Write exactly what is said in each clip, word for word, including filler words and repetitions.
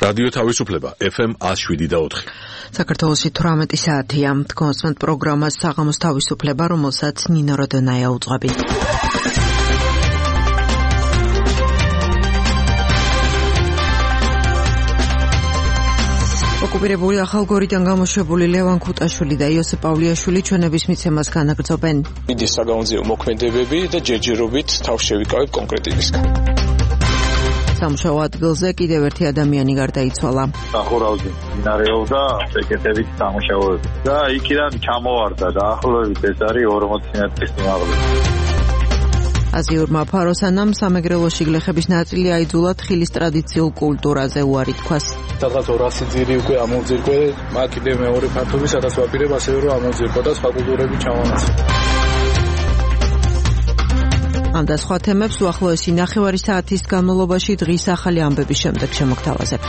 რადიო თავისუფლება ეფ ემ one oh seven და four. საქართველოში თვრამეტი საათია. კონსვენტ პროგრამას საღამოს თავისუფლება, რომელსაც ნინო როდონაია უძღვებით. ოკუპირებული ახალგორიდან გამოშვებული ლევან ქუტაშვილი და იოსებ პავლიაშვილი ჩვენების მიცემას განაგრძობენ. დიდი საგამოძიებო მოქმედებები და ჯერჯერობით თავს შევიკავებ კონკრეტებისგან. სამუშაო ადგილზე კიდევ ერთი ადამიანი გარდაიცვალა. სახურავზე მიმდინარეობდა სეკრეტებით სამუშაოები და იქიდან ჩამოვარდა დაახლოებით ეს არის ორმოცი მეტრის სიმაღლე. აზიურმა ფაროსანამ სამეგრელოში გლეხების ნაწილი აიძულა თხილის ტრადიციულ კულტურაზე უარი თქვას. სადღაც ორასი ძირი უკვე ამოვძირკვე, მაგ კიდევ მეორე ფართობი, სადაც ვაპირებ ასევე რომ ამოვძირკვა და სხვა კულტურები ჩავანაცვლო. ამ და სხვა თემებს უახლოესი ნახევარი საათის განმავლობაში დღის ახალი ამბების შემდეგ შემოგთავაზებთ.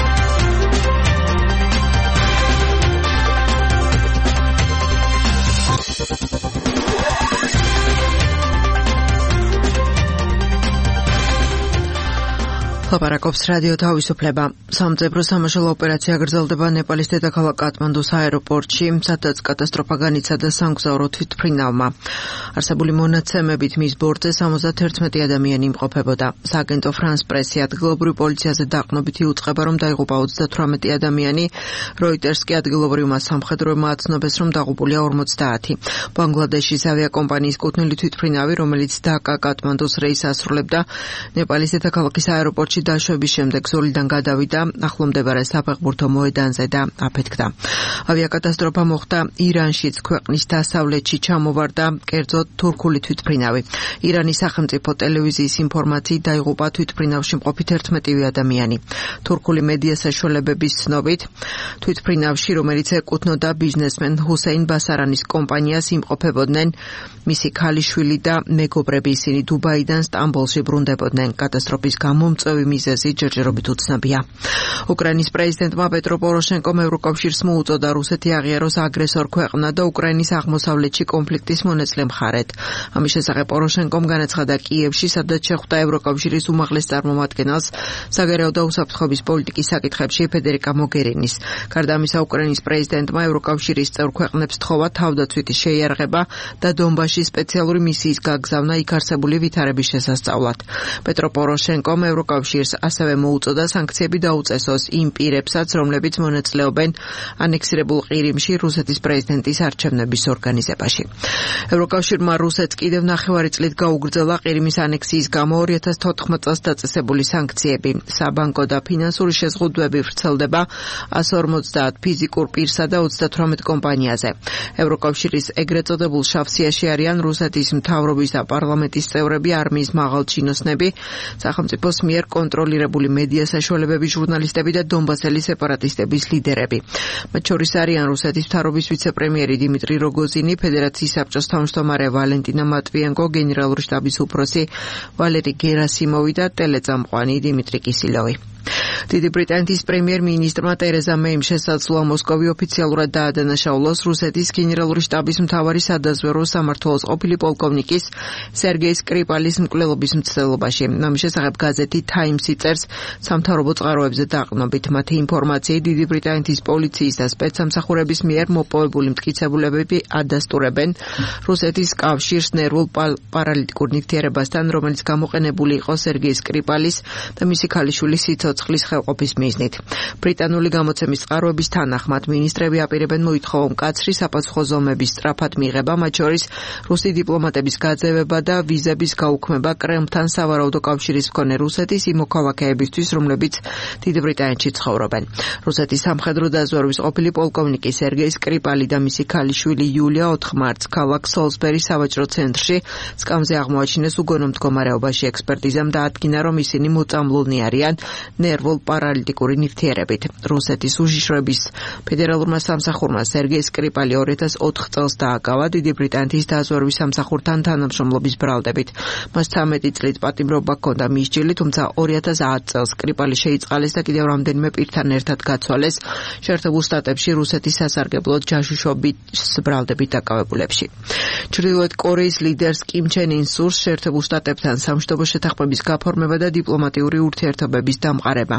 ლაპარაკობს რადიო თავისუფლება. სამწებრო სამაშველო ოპერაცია გრძელდება ნეპალის დედაქალაქ კატმანდუს აეროპორტში, სადაც კატასტროფა განიცადა სამგზავრო თვითმფრინავმა. არსებული მონაცემებით მის ბორტზე სამოცდაერთი ადამიანი იმყოფებოდა. სააგენტო ფრანს პრესი ადგილობრივ პოლიციაზე დაყრდნობითი უწყება, რომ დაიღუპა ოცდათვრამეტი ადამიანი. როიტერს კი ადგილობრივმა სამხედროებმა აცნობეს, რომ დაღუპულია ორმოცდაათი. ბანგლადეშის ავიაკომპანიის კუთვნილი თვითმფრინავი, რომელიც დაკა კატმანდუს რეისს ასრულებდა, ნეპალის დედაქალაქის აეროპორტში დაშვების შემდეგ ზოლიდან გადავიდა ახლომდებარე საფეხბურთო მოედანზე და აფეთქდა. ავიაკატასტროფა მოხდა ირანშიც, ქვეყნის დასავლეთში ჩამოვარდა კერძოდ თურქული თვითმფრინავი. ირანის სახელმწიფო ტელევიზიის ინფორმაციით დაიღუპა თვითმფრინავში მყოფი თერთმეტივე ადამიანი. თურქული მედია საშუალებების ცნობით, თვითმფრინავში, რომელიც ეკუთვნოდა ბიზნესმენ ჰუსეინ ბასარანის კომპანიას, იმყოფებოდნენ მისი ქალიშვილი და მეგობრები. ისინი დუბაიდან სტამბოლში ბრუნდებოდნენ. კატასტროფის გამომწვევი მიზეზი ჯერჯერობით უცნობია. უკრაინის პრეზიდენტმა პეტრო პოროშენკომ ევროკავშირს მოუწოდა რუსეთი აღიაროს აგრესორ ქვეყნა და უკრაინის აღმოსავლეთში კონფლიქტის მონაწილე მხარედ. ამის შესახებ პოროშენკომ განაცხადა კიევში, სადაც შეხვდა ევროკავშირის უმაღლეს წარმომადგენელს საგარეო და უსაფრთხოების პოლიტიკის საკითხებში ფედერიკა მოგერინის. გარდა ამისა, უკრაინის პრეზიდენტმა ევროკავშირის წევრ ქვეყნებს სთხოვა თავდაცვითი შეიარაღება და დონბასში სპეციალური მისიის გაგზავნა იქ არსებული ვითარების შესასწავლად. პეტრო პოროშენკომ ევროკავშირს ასევე მოუწოდა სანქციები დაუწესოს იმ პირებსაც, რომლებიც მონაწილეობენ ანექსირებულ ყირიმში რუსეთის პრეზიდენტის არჩევნების ორგანიზებაში. ევროკავშირმა რუსეთს კიდევ ნახევარი წლით გაუგრძელა ყირიმის ანექსიის გამო ორი ათას თოთხმეტ წელს დაწესებული სანქციები. საბანკო და ფინანსური შეზღუდვები ვრცელდება εκατს ორმოცდაათ ფიზიკურ პირსა და ოცდათვრამეტ კომპანიაზე. ევროკავშირის ეგრეთ წოდებულ შავსიაში არიან რუსეთის მთავრობის და პარლამენტის წევრები, არმიის მაღალჩინოსნები, სახელმწიფოს მიერ კონტროლირებული მედია საშუალებების ჟურნალისტები და დონბასელი სეპარატისტების ლიდერები. მათ შორის არიან რუსეთის მთავრობის ვიცე-პრემიერი დიმიტრი როგოზინი, ფედერაციის საბჭოს თავმჯდომარე ვალენტინა მატვიენკო, გენერალური შტაბის უფროსი ვალერი გერასიმოვი და ტელეწამყვანი დიმიტრი კისილოვი. დიდი ბრიტანეთის პრემიერ-მინისტრმა ტერეზა მეიმ შესაძლოა მოსკოვი ოფიციალურად დაადანაშაულოს რუსეთის გენერალური შტაბის მთავარი სადაზვერვო სამმართველოს ყოფილი პოლკოვნიკის სერგეი სკრიპალის მკვლელობის მცდელობაში. ამის შესახებ გაზეთი Times-ი წერს სამთავრობო წყაროებზე დაყრდნობით. მათი ინფორმაციით, დიდი ბრიტანეთის პოლიციის და სპეცსამსახურების მიერ მოპოვებული მტკიცებულებები ადასტურებენ რუსეთის კავშირს ნერვულ პარალიტიკურ ნივთიერებასთან, რომელიც გამოყენებული იყო სერგეი სკრიპალის და მისი ქალიშვილის სიცოცხლის ხელყოფის მიზნით. ბრიტანული გამოცემის წყაროების თანახმად, მინისტრები აპირებენ მოითხოვონ მკაცრი საპასუხო ზომების სწრაფად მიღება, მათ შორის რუსი დიპლომატების გაძევება და ვიზების გაუქმება კრემლთან სავარაუდო კავშირის მქონე რუსეთის იმ მოქალაქეებისთვის, რომლებიც დიდ ბრიტანეთში ცხოვრობენ. რუსეთის სამხედრო დაზვერვის ყოფილი პოლკოვნიკი სერგეი სკრიპალი და მისი ქალიშვილი იულია ოთხ მარტს ქალაქ სოლსბერის სავაჭრო ცენტრში სკამზე აღმოაჩინეს უგონო მდგომარეობაში. ექსპერტიზამ დაადგინა, რომ ისინი მოწამლულნი არიან ნერვულ პარალიტიკური ნივთიერებით. რუსეთის უშიშროების ფედერალურმა სამსახურმა სერგეი სკრიპალი ორი ათას ოთხ წელს დააკავა დიდი ბრიტანეთის დაზვერვის სამსახურთან თანამშრომლობის ბრალდებით. მას ცამეტი წლით პატიმრობა ჰქონდა მის ჯილი, თუმცა ორი ათას ათ წელს სკრიპალი შეიწყალეს და კიდევ რამდენიმე პირთან ერთად გაცვალეს შეერთებულ შტატებში რუსეთის სასარგებლოდ ჯაშუშობის ბრალდებით დაკავებულებში. ჩრდილოეთ კორეის ლიდერს კიმ ჩენ ინს სურს შეერთებულ შტატებთან სამშვიდობო შეთანხმების გაფორმება და დიპლომატიური ურთიერთობების დამყარება.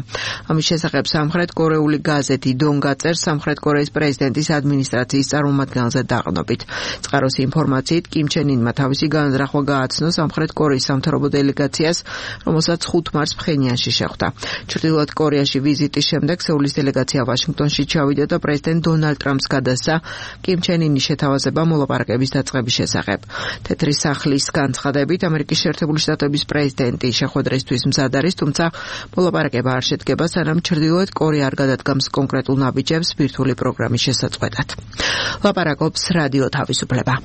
ამის შესახებ სამხრეთ კორეული გაზეთი დონგა წერს სამხრეთ კორეის პრეზიდენტის ადმინისტრაციის წარმომადგენელზე დაყრდნობით. წყაროს ინფორმაციით კიმ ჩენ ინმა თავისი განზრახვა გააცნო სამხრეთ კორეის სამთავრობო დელეგაციას, რომელსაც ხუთ მარტს ფხენიანში შეხვდა. ჩრდილოეთ კორეაში ვიზიტის შემდეგ სეულის დელეგაცია ვაშინგტონში ჩავიდა და პრეზიდენტ დონალდ ტრამპს გადასცა კიმ ჩენ ინის შეთავაზება მოლაპარაკების დაწყების შესახებ. თეთრი სახლის განცხადებით ამერიკის შეერთებული შტატების პრეზიდენტი შეხვედრისთვის მზად არის, თუმცა მოლაპარაკება არ შედგება, სანამ ჩრდილოეთ კორეა არ გადადგამს კონკრეტულ ნაბიჯებს ბირთვული პროგრამის შესაწყვეტად. ლაპარაკობს რადიო თავისუფლება.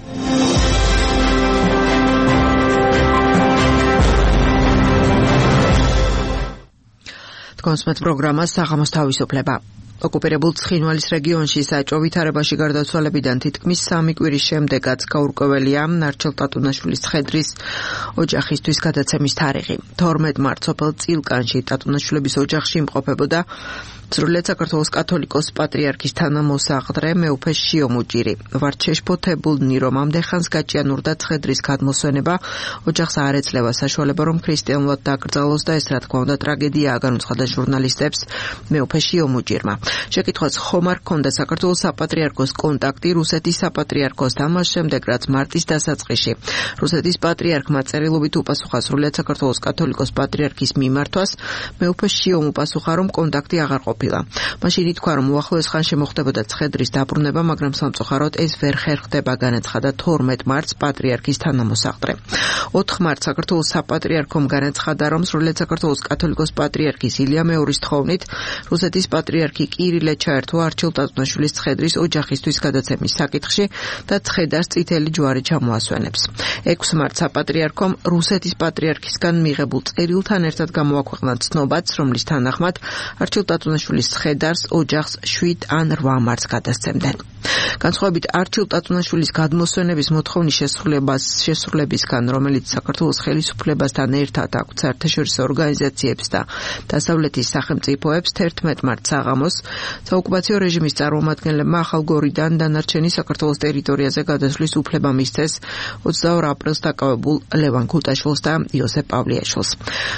კონსმეთ პროგრამა საღამოს თავისუფლება. ოკუპირებულ ცხინვალის რეგიონში საეჭვო ვითარებაში გარდაცვალებიდან თითქმის სამი კვირის შემდეგაც გაურკვეველია არჩილ ტატუნაშვილის ცხედრის ოჯახისთვის გადაცემის თარიღი. თორმეტ მარტს სოფელ წილკანში ტატუნაშვილების ოჯახში იმყოფებოდა სრულიად საქართველოს კათოლიკოს პატრიარქის თანამოსაყდრე მეუფე შიომუჯირი. ვართ შეშფოთებულნი, რომ ამდენ გაჭიანურდა ცხედრის გადმოსვენება, ოჯახს არ ეძლევა საშუალება, რომ ქრისტიანულად დაკრძალოს და ეს რა თქმა უნდა ტრაგედიაა, განუცხადა ჟურნალისტებს მეუფე შიომუჯირმა. შეკითხვას ხომ არ ჰქონდა საქართველოს საპატრიარქოს კონტაქტი რუსეთის საპატრიარქოსთან, მას შემდეგ რაც მარტის დასაწყისში რუსეთის პატრიარქმა წერილობით უპასუხა სრულიად საქართველოს კათოლიკოს პატრიარქის მიმართვას, მეუფე შიომ უპასუხა, რომ კონტაქტი აღარ ყოფილა. მაშინ ითქვა, რომ უახლოეს ხანში მოხდებოდა ცხედრის დაბრუნება, მაგრამ სამწუხაროდ ეს ვერ ხერხდება, განაცხადა თორმეტ მარტს პატრიარქის თანამოსაყდრე. ოთხ მარტს საქართველოს საპატრიარქომ განაცხადა, რომ სრულიად საქართველოს კათოლიკოს პატრიარქის ილია მეორის თხოვნით რუსეთის პატრიარქი კირილე ჩაერთვა არჩილ ტატუნაშვილის ცხედრის ოჯახისთვის გადაცემის საკითხში და ცხედარს წითელი ჯვარი ჩამოასვენებს. ექვს მარტს საპატრიარქომ რუსეთის პატრიარქისგან მიღებულ წერილთან ერთად გამოაქვეყნა ცნობაც, რომლის თანახმად არჩილ ტატუნაშვილის ცხედარს ოჯახს შვიდ ან რვა მარტს გადასცემდნენ. განსხვავებით არჩილ ტატუნაშვილის გადმოსვენების მოთხოვნის შესრულებას შესრულებისგან, რომელიც საქართველოს ხელისუფლებასთან ერთად აქვს საერთაშორისო ორგანიზაციებს და დასავლეთის სახელმწიფოებს, თერთმეტ მარტს საღამოს საოკუპაციო რეჟიმის წარმომადგენლებმა ახალგორიდან დანარჩენი საქართველოს ტერიტორიაზე გადასვლის უფლება მისცეს ოცდაორ აპრილს დაკავებულ ლევან ქუტაშვილს და იოსებ პავლიაშვილს.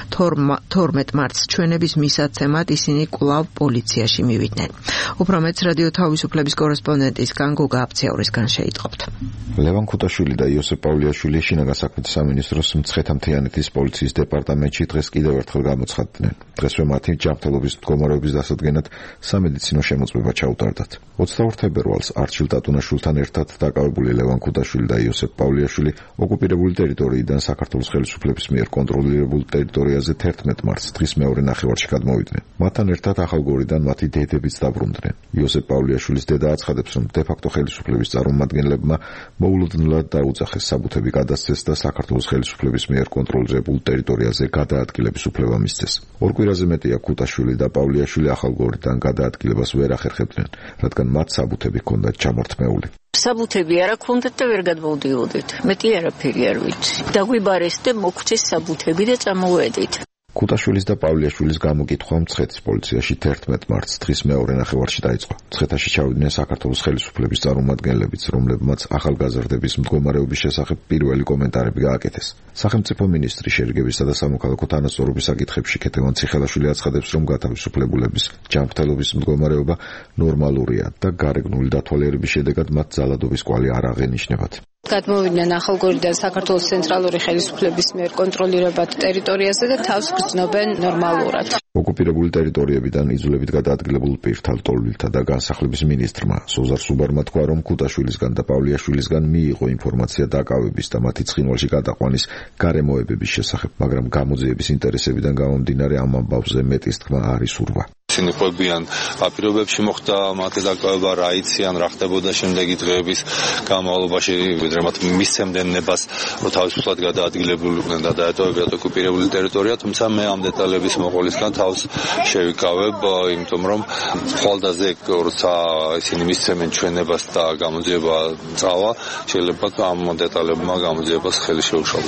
თორმეტ მარტს ჩვენების მისაცემად ისინი კვლავ პოლიციაში მივიდნენ. უფრო მეც რადიო თავისუფლების კორესპონდენტისგან გოგა აფციაურისგან შეიტყობთ. ლევან ქუტაშვილი და იოსებ პავლიაშვილი შინაგან საქმეთა სამინისტროს მცხეთა მთიანეთის პოლიციის დეპარტამენტში დღეს კიდევ ერთხელ გამოცხადდნენ. დღესვე მათი ჯანმრთელობის მდგომარეობის დასადგენად სამედიცინო შემოწმება ჩაუტარდათ. ოცდაორ თებერვალს არჩილ ტატუნაშვილთან ერთად დაკავებული ლევან ქუტაშვილი და იოსებ პავლიაშვილი ოკუპირებული ტერიტორიიდან საქართველოს ხელისუფლების მიერ კონტროლირებულ ტერიტორიაზე თერთმეტ მარტს დღის მეორე ნახევარში გადმოვიდნენ. მათთან ერთად ახალგორიდან მათი დედებიც დაბრუნდნენ. იოსებ პავლიაშვილის დედა აცხადებს, რომ დე-ფაქტო ხელისუფლების წარმომადგენლებმა მოულოდნელად დაუძახეს საბუთები გადასცეს და საქართველოს ხელისუფლების მიერ კონტროლირებულ ტერიტორიაზე გადაადგილების უფლება მისცეს. ორ კვირაზე მეტია ქუტაშვილი და პავლიაშვილი ახალგორიდან გადაადგილებას ვერ ახერხებდნენ, რადგან მათ საბუთები ჰქონდათ ჩამორთმეული. საბუთები არა ქონდათ და ვერ გადმოვდიოდით. მეტი არაფერი არ ვიცი. დაგვიბარეს და მოგვცეს საბუთები და წამოვედით. ქუტაშვილის და პავლიაშვილის გამოკითხვა მცხეთის პოლიციაში თერთმეტ მარტს დღის მეორე ნახევარში დაიწყო. მცხეთაში ჩავიდნენ საქართველოს ხელისუფლების წარმომადგენლებიც, რომლებმაც ახალგაზრდების მდგომარეობის შესახებ პირველი კომენტარები გააკეთეს. სახელმწიფო მინისტრი შერიგებისა და სამოქალაქო თანასწორობის საკითხებში ქეთევან ციხელაშვილი აცხადებს, რომ გათავისუფლებულების ჯანმრთელობის მდგომარეობა ნორმალურია და გარეგნული დათვალიერების შედეგად მათ ძალადობის კვალი არ აღენიშნებათ. გადმოვიდნენ ახალგორიდან საქართველოს ცენტრალური ხელისუფლების მიერ კონტროლირებად ტერიტორიაზე და თავს გრძნობენ ნორმალურად. ოკუპირებული ტერიტორიებიდან იძულებით გადაადგილებულ პირთა ლტოლვილთა და განსახლების მინისტრმა სოზარ სუბარმა თქვა, რომ ქუტაშვილისგან და პავლიაშვილისგან მიიღო ინფორმაცია დაკავების და მათი ცხინვალში გადაყვანის გარემოებების შესახებ, მაგრამ გამოძიების ინტერესებიდან გამომდინარე ამ ამბავზე მეტის თქმა არ ისურვა. ისინი ყვებიან რა პირობებში მოხდა მათი დაკავება, რა იციან, რა ხდებოდა შემდეგი დღეების განმავლობაში, ვიდრე მათ მისცემდნენ ნებას, რომ თავისუფლად გადაადგილებულიყვნენ და დაეტოვებიათ ოკუპირებული ტერიტორია, თუმცა მე ამ დეტალების მოყოლისგან თავს შევიკავებ, იმიტომ რომ ხვალდაზე როცა ისინი მისცემენ ჩვენებას და გამოძიება წავა, შეიძლება ამ დეტალებმა გამოძიებას ხელი შეუშალოს.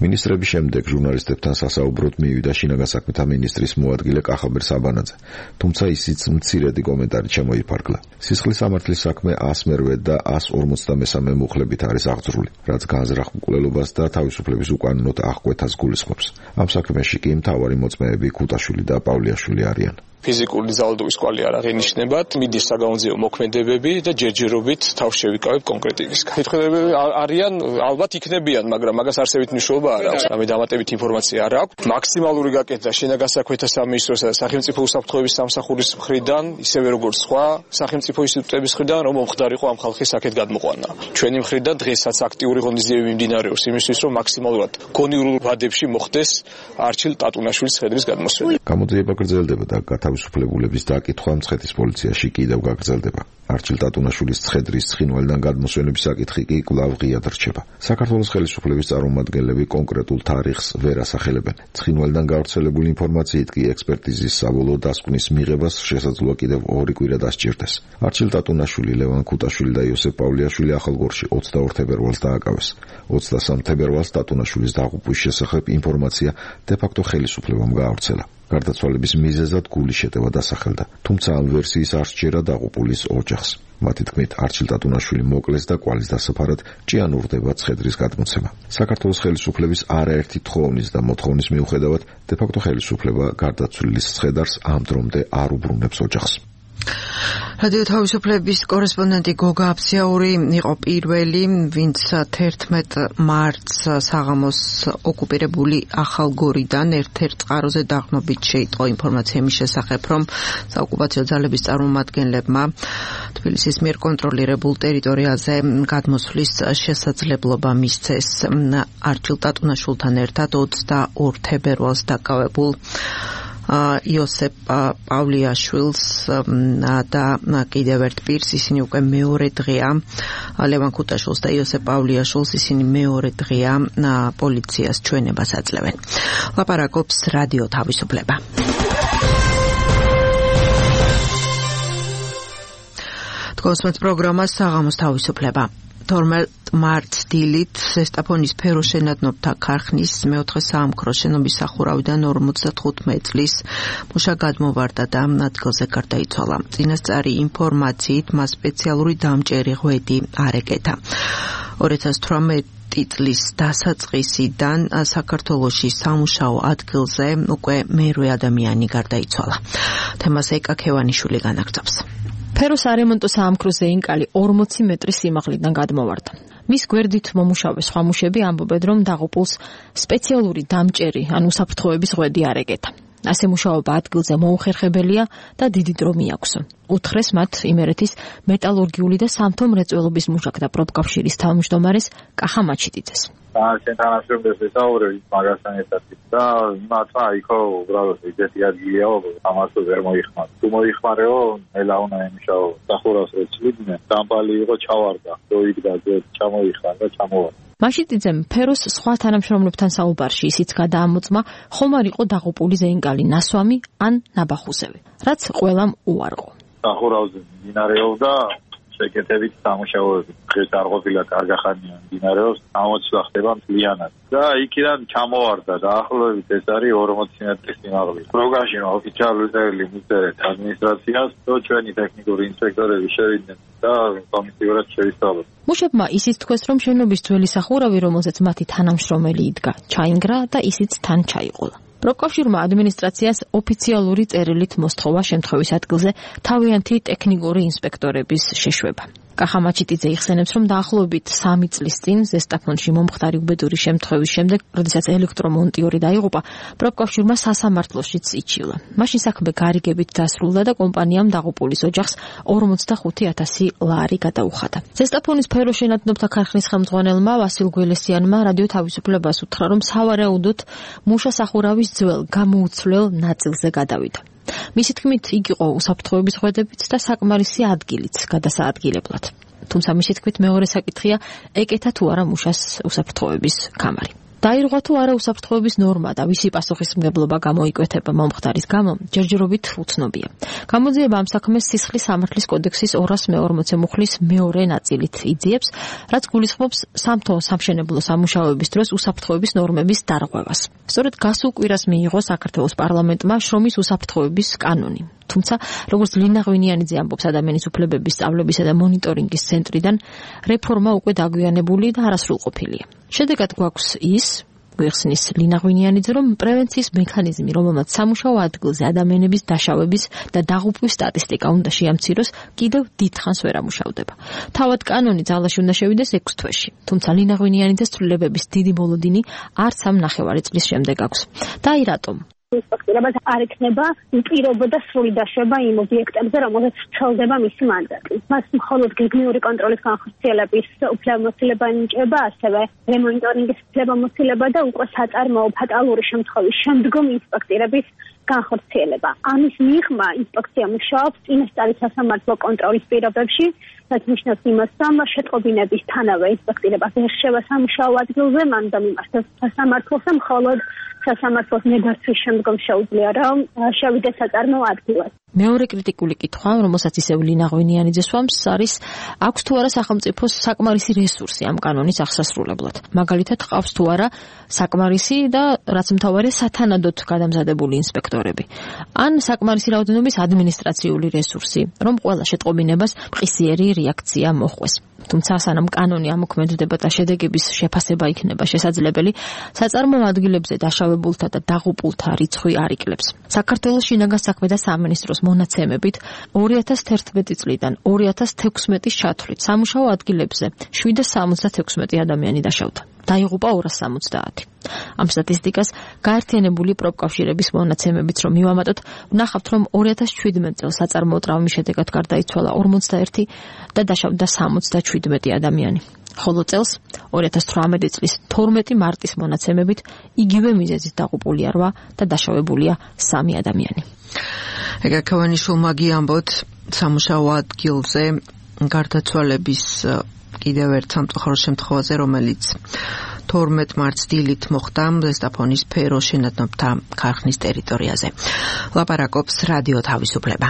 მინისტრების შემდეგ ჟურნალისტებთან სასაუბროდ მივიდა შინაგან საქმეთა მინისტრის მოადგილე კახაბერ საბანაძე, თუმცა ისიც მცირედი კომენტარი შემოიფარგლა. სისხლის სამართლის საქმე ას მერვე და ას ორმოცდამესამე მუხლებით არის აღძრული, რაც განზრახ მკვლელობას და თავისუფლების უკანონოდ აღკვეთას გულისხმობს. ამ საქმეში კი მთავარი მოწმეები ქუტაშვილი და პავლიაშვილი არიან. ფიზიკური ძალადობის კვალი არ აღენიშნებათ, მიდის საგამოძიებო მოქმედებები და ჯერჯერობით თავს შევიკავებ კონკრეტიკისგან. კითხველები არიან, ალბათ იქნებიან, მაგრამ მაგას არსებით მნიშვნელობა არ აქვს. ამე დამატებით ინფორმაცია არ აქვს. მაქსიმალური გაკეთდა შინაგან საქმეთა სამინისტროსა და სახელმწიფო უსაფრთხოების სამსახურის მხრიდან, ისევე როგორც სხვა სახელმწიფო ინსტიტუტების მხრიდან, რომ მომხდარიყო ამ ხალხის აქეთ გადმოყვანა. ჩვენი მხრიდან დღესაც აქტიური ღონისძიებები მიმდინარეობს იმისთვის, რომ მაქსიმალურად გონივრულ ვადებში მოხდეს არჩილ ტატუნაშვილის ხედრის გადმოსვენა. გამოძიება გრძელდება და გათავისუფლებულების დაკითხვა მცხეთის პოლიციაში კიდევ გაგრძელდება. არჩილ ტატუნაშვილის ხედრის ცხინვალიდან გადმოსვენების საკითხი კი კვლავ ღიად რჩება. საქართველოს ხელისუფლების წარმომადგენლები კონკრეტულ თარიღს ვერ ასახელებენ. ცხინვალიდან გავრცელებული ინფორმაციით კი ექსპერტიზის საბოლოო დასკვნის მიღებას შესაძლოა კიდევ ორი კვირა დასჭირდეს. არჩილ ტატუნაშვილი, ლევან ქუტაშვილი და იოსებ პავლიაშვილი ახალგორში ოცდაორ თებერვალს დააკავეს. ოცდასამ თებერვალს ტატუნაშვილის დაღუპვის შესახებ ინფორმაცია დე-ფაქტო ხელისუფლებამ გაავრცელა. გარდაცვალების მიზეზად გულის შეტევა დასახელდა, თუმცა ამ ვერსიის არ სჯერა დაღუპულის ოჯახს. მათი თქმით, არჩილ ტატუნაშვილი მოკლეს და კვალის დასაფარად ჭიანურდება ცხედრის გადმოცემა. საქართველოს ხელისუფლების არაერთი თხოვნის და მოთხოვნის მიუხედავად, დე-ფაქტო ხელისუფლება გარდაცვლილის ცხედარს ამ დრომდე არ უბრუნებს ოჯახს. რადიო თავისუფლების კორესპონდენტი გოგა აფსიაური იყო პირველი, ვინც თერთმეტ მარტს საღამოს ოკუპირებული ახალგორიდან ერთ-ერთ წყაროზე დაღმობით შეიტყო ინფორმაცია მის შესახებ, რომ საოკუპაციო ძალების წარმომადგენლებმა თბილისის მიერ კონტროლირებულ ტერიტორიაზე გადმოსვლის შესაძლებლობა მისცეს. არჩილ ტატუნაშვილთან ერთად ოცდაორ თებერვალს დაკავებულ იოსებ პავლიაშვილს და კიდევ ერთ პირს, ისინი უკვე მეორე დღეა, ლევან ქუტაშვილს და იოსებ პავლიაშვილს ისინი მეორე დღეა პოლიციას ჩვენებას აძლევენ. ლაპარაკობს რადიო თავისუფლება. თქვენს პროგრამას საღამოს თავისუფლება. თორმეტ მარტს დილით ზესტაფონის ფეროშენადნობთა ქარხნის მეოთხე საამქრო შენობის სახურავიდან ორმოცდათხუთმეტ წლის მუშა გადმოვარდა და ადგილზე გარდაიცვალა. წინასწარი ინფორმაციით მას სპეციალური დამჭერი ღვედი არ ეკეთა. ორი ათას თვრამეტი წლის დასაწყისიდან საქართველოში სამუშაო ადგილზე უკვე მერვე ადამიანი გარდაიცვალა. თემას ეკა ქევანიშვილი განაგრძობს. ფეროს არემონტო საამქროს ზეინკალი ორმოცი მეტრის სიმაღლიდან გადმოვარდა. მის გვერდით მომუშავე სხვა მუშები ამბობენ, რომ დაღუპულს სპეციალური დამჭერი ან უსაფრთხოების ღვედი არ ეკეთა. ასე მუშაობა ადგილზე მოუხერხებელია და დიდი დრო მიაქვსო. უთხრეს მათ იმერეთის მეტალურგიული და სამთო მრეწველობის მუშაკთა პროფკავშირის თავმჯდომარეს კახა მაჩიტიძეს. ჩვენ თანამშრომლებს ვისაუბრებთ მაგასთან ერთად და მათმა იქო უბრალოდ ისეთი ადგილია, ამას ვერ მოიხმარ. თუ მოიხმარეო, მელა უნდა ემშაო სახურავს რეცლიდნენ, დამპალი იყო ჩავარდა, დოიდგა ჩამოიხარ და ჩამოვარდა. მაჩიტიძემ ფეროს სხვა თანამშრომლებთან საუბარში ისიც გადაამოწმა, ხომ არ იყო დაღუპული ზეინკალი ნასვამი ან ნაბახუსევი, რაც ყველამ უარყო. სახურავზე მინარეობდა შეკეთებით სამუშაოები. დღეს არ ყოფილა კარგახანია მინარევს, ამოცვლა ხდება მთლიანად. და იქიდან ჩამოვარდა და ახლობით ეს არის ორმოცი მეტრის სიმაღლე. პროგრამაში ოფიციალური წერილი მისწერეთ ადმინისტრაციას, რომ ჩვენი ტექნიკური ინსპექტორები შევიდნენ და კომისიურად შევისწავლოთ. მუშებმა ისიც თქვეს, რომ შენობის ძველი სახურავი, რომელზეც მათი თანამშრომელი იდგა, ჩაინგრა და ისიც თან ჩაიყოლა. პროფკავშირმა ადმინისტრაციას ოფიციალური წერილით მოსთხოვა შემთხვევის ადგილზე თავიანთი ტექნიკური ინსპექტორების შეშვება. კახა მაჩიტიძე იხსენებს, რომ დაახლოებით სამი წლის წინ ზესტაფონში მომხდარი უბედური შემთხვევის შემდეგ, როდესაც ელექტრომონტიორი დაიღუპა, პროფკავშირმა სასამართლოშიც იჩივლა. მაშინ საქმე გარიგებით დასრულდა და კომპანიამ დაღუპულის ოჯახს ორმოცდახუთი ათასი ლარი გადაუხადა. ზესტაფონის ფეროშენადნობთა ქარხნის ხელმძღვანელმა ვასილ გველესიანმა რადიო თავისუფლებას უთხრა, რომ სავარაუდოდ მუშა სახურავის ძველ გამოუცვლელ ნაწილზე გადავიდა. მისი თქმით, იქ იყო უსაფრთხოების ღვედებით და საკმარისი ადგილიც გადასაადგილებლად. თუმცა მისი თქმით, მეორე საკითხია, ეკეთა თუ არა მუშას უსაფრთხოების კამარი. დაირღვა თუ არა უსაფრთხოების ნორმა და ვისი პასუხისმგებლობა გამოიკვეთება მომხდარის გამო, ჯერჯერობით უცნობია. გამოძიება ამ საქმეს სისხლის სამართლის კოდექსის ორას მეორმოცე მუხლის მეორე ნაწილით იძიებს, რაც გულისხმობს სამთო სამშენებლო სამუშაოების დროს უსაფრთხოების ნორმების დარღვევას. სწორედ გასულ კვირას მიიღო საქართველოს პარლამენტმა შრომის უსაფრთხოების კანონი. თუმცა, როგორც ლინა ღვინიანიძე ამბობს ადამიანის უფლებების სწავლებისა და მონიტორინგის ცენტრიდან, რეფორმა უკვე დაგვიანებული და არასრულყოფილია. შედეგად გვაქვს ის, გვიხსნის ლინა ღვინიანიძე, რომ პრევენციის მექანიზმი, რომელმაც სამუშაო ადგილზე ადამიანების დაშავების და დაღუპვის სტატისტიკა უნდა შეამციროს, კიდევ დიდხანს ვერ ამუშავდება. თავად კანონი ძალაში უნდა შევიდეს ექვს თვეში, თუმცა ლინა ღვინიანიძეს ცვლილებების დიდი მოლოდინი არც ამ ნახევარი წლის შემდეგ აქვს. და აი რატომ? ინსპექტორებს არ იქნება პირობა და სრული დაშვება იმ ობიექტებზე, რომელზეც ვრცელდება მისი მანდატი. მას მხოლოდ გეგმიური კონტროლის განხორციელების უფლებამოსილება ენიჭება, ასევე რემონიტორინგის უფლებამოსილება და უკვე საწარმოო ფატალური შემთხვევის შემდგომ ინსპექტორების განხორციელება. ამის მიღმა ინსპექცია მუშაობს წინასწარი სასამართლო კონტროლის პირობებში, რაც ნიშნავს იმას, რომ შეტყობინების თანავე ინსპექტორება ვერ შევა სამუშაო ადგილზე, მან უნდა მიმართოს სასამართლოს, მხოლოდ სასამართლოს ნებართვის შემდგომ შეუძლია რომ შევიდეს საწარმოო ადგილას. მეორე კრიტიკული კითხვა, რომელსაც ისევ ლინა ღვინიანიძე სვამს, არის აქვს თუ არა სახელმწიფოს საკმარისი რესურსი ამ კანონის აღსასრულებლად. მაგალითად, ყავს თუ არა საკმარისი და რაც მთავარია სათანადოდ გადამზადებული ინსპექტორები. ან საკმარისი რაოდენობის ადმინისტრაციული რესურსი, რომ ყველა შეტყობინებას მყისიერი რეაქცია მოჰყვეს. თუმცა სანამ კანონი ამოქმედდება და შედეგების შეფასება იქნება შესაძლებელი, საწარმოო ადგილებზე დაშავებულთა და დაღუპულთა რიცხვი არ იკლებს. საქართველოს შინაგან საქმეთა და სამინისტროს მონაცემებით ორი ათას თერთმეტი წლიდან ორი ათას თექვსმეტის ჩათვლით სამუშაო ადგილებზე შვიდას სამოცდათ ექვსმეტი ადამიანი დაშავდა. დაიღუპა ორას სამოცდაათი. ამ სტატისტიკას გაერთიანებული პროფკავშირების მონაცემებით რომ მივამატოთ, ვნახავთ, რომ ორი ათას ჩვიდმეტ წელს საწარმოო ტრავმის შედეგად გარდაიცვალა ორმოცდაერთი და დაშავდა სამოცდაშვიდმეტი ადამიანი. ხოლო წელს ორი ათას თვრამეტი წლის თორმეტი მარტის მონაცემებით იგივე მიზეზით დაღუპულია რვა და დაშავებულია სამი ადამიანი. ეგა ქავანიშვილმა გიამბოთ სამუშაო ადგილზე გარდაცვალების კიდევ ერთ სამწუხარო შემთხვევაზე, რომელიც თორმეტ მარტს დილით მოხდა ზესტაფონის სფერო შენადნობთა ქარხნის ტერიტორიაზე. ლაპარაკობს რადიო თავისუფლება.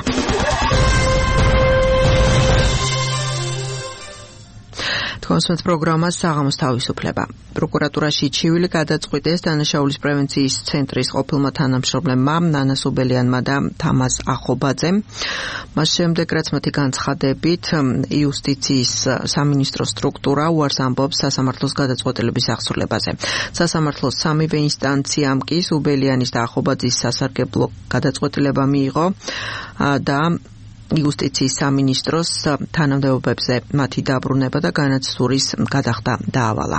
თქვენს პროგრამას საღამოს თავისუფლება. პროკურატურაში ჩივილი გადაწყვიტეს დანაშაულის პრევენციის ცენტრის ყოფილმა თანამშრომლებმა ნანა სუბელიანმა და თამაზ ახობაძემ. მას შემდეგ, რაც მათი განცხადებით, იუსტიციის სამინისტრო სტრუქტურა უარს ამბობს სასამართლოს გადაწყვეტილების აღსრულებაზე. სასამართლოს სამივე ინსტანციამ კი სუბელიანის და ახობაძის სასარგებლო გადაწყვეტილება მიიღო და იუსტიციის სამინისტროს თანამდებობებზე მათი დაბრუნება და განაცვლის გადახდა დაავალა.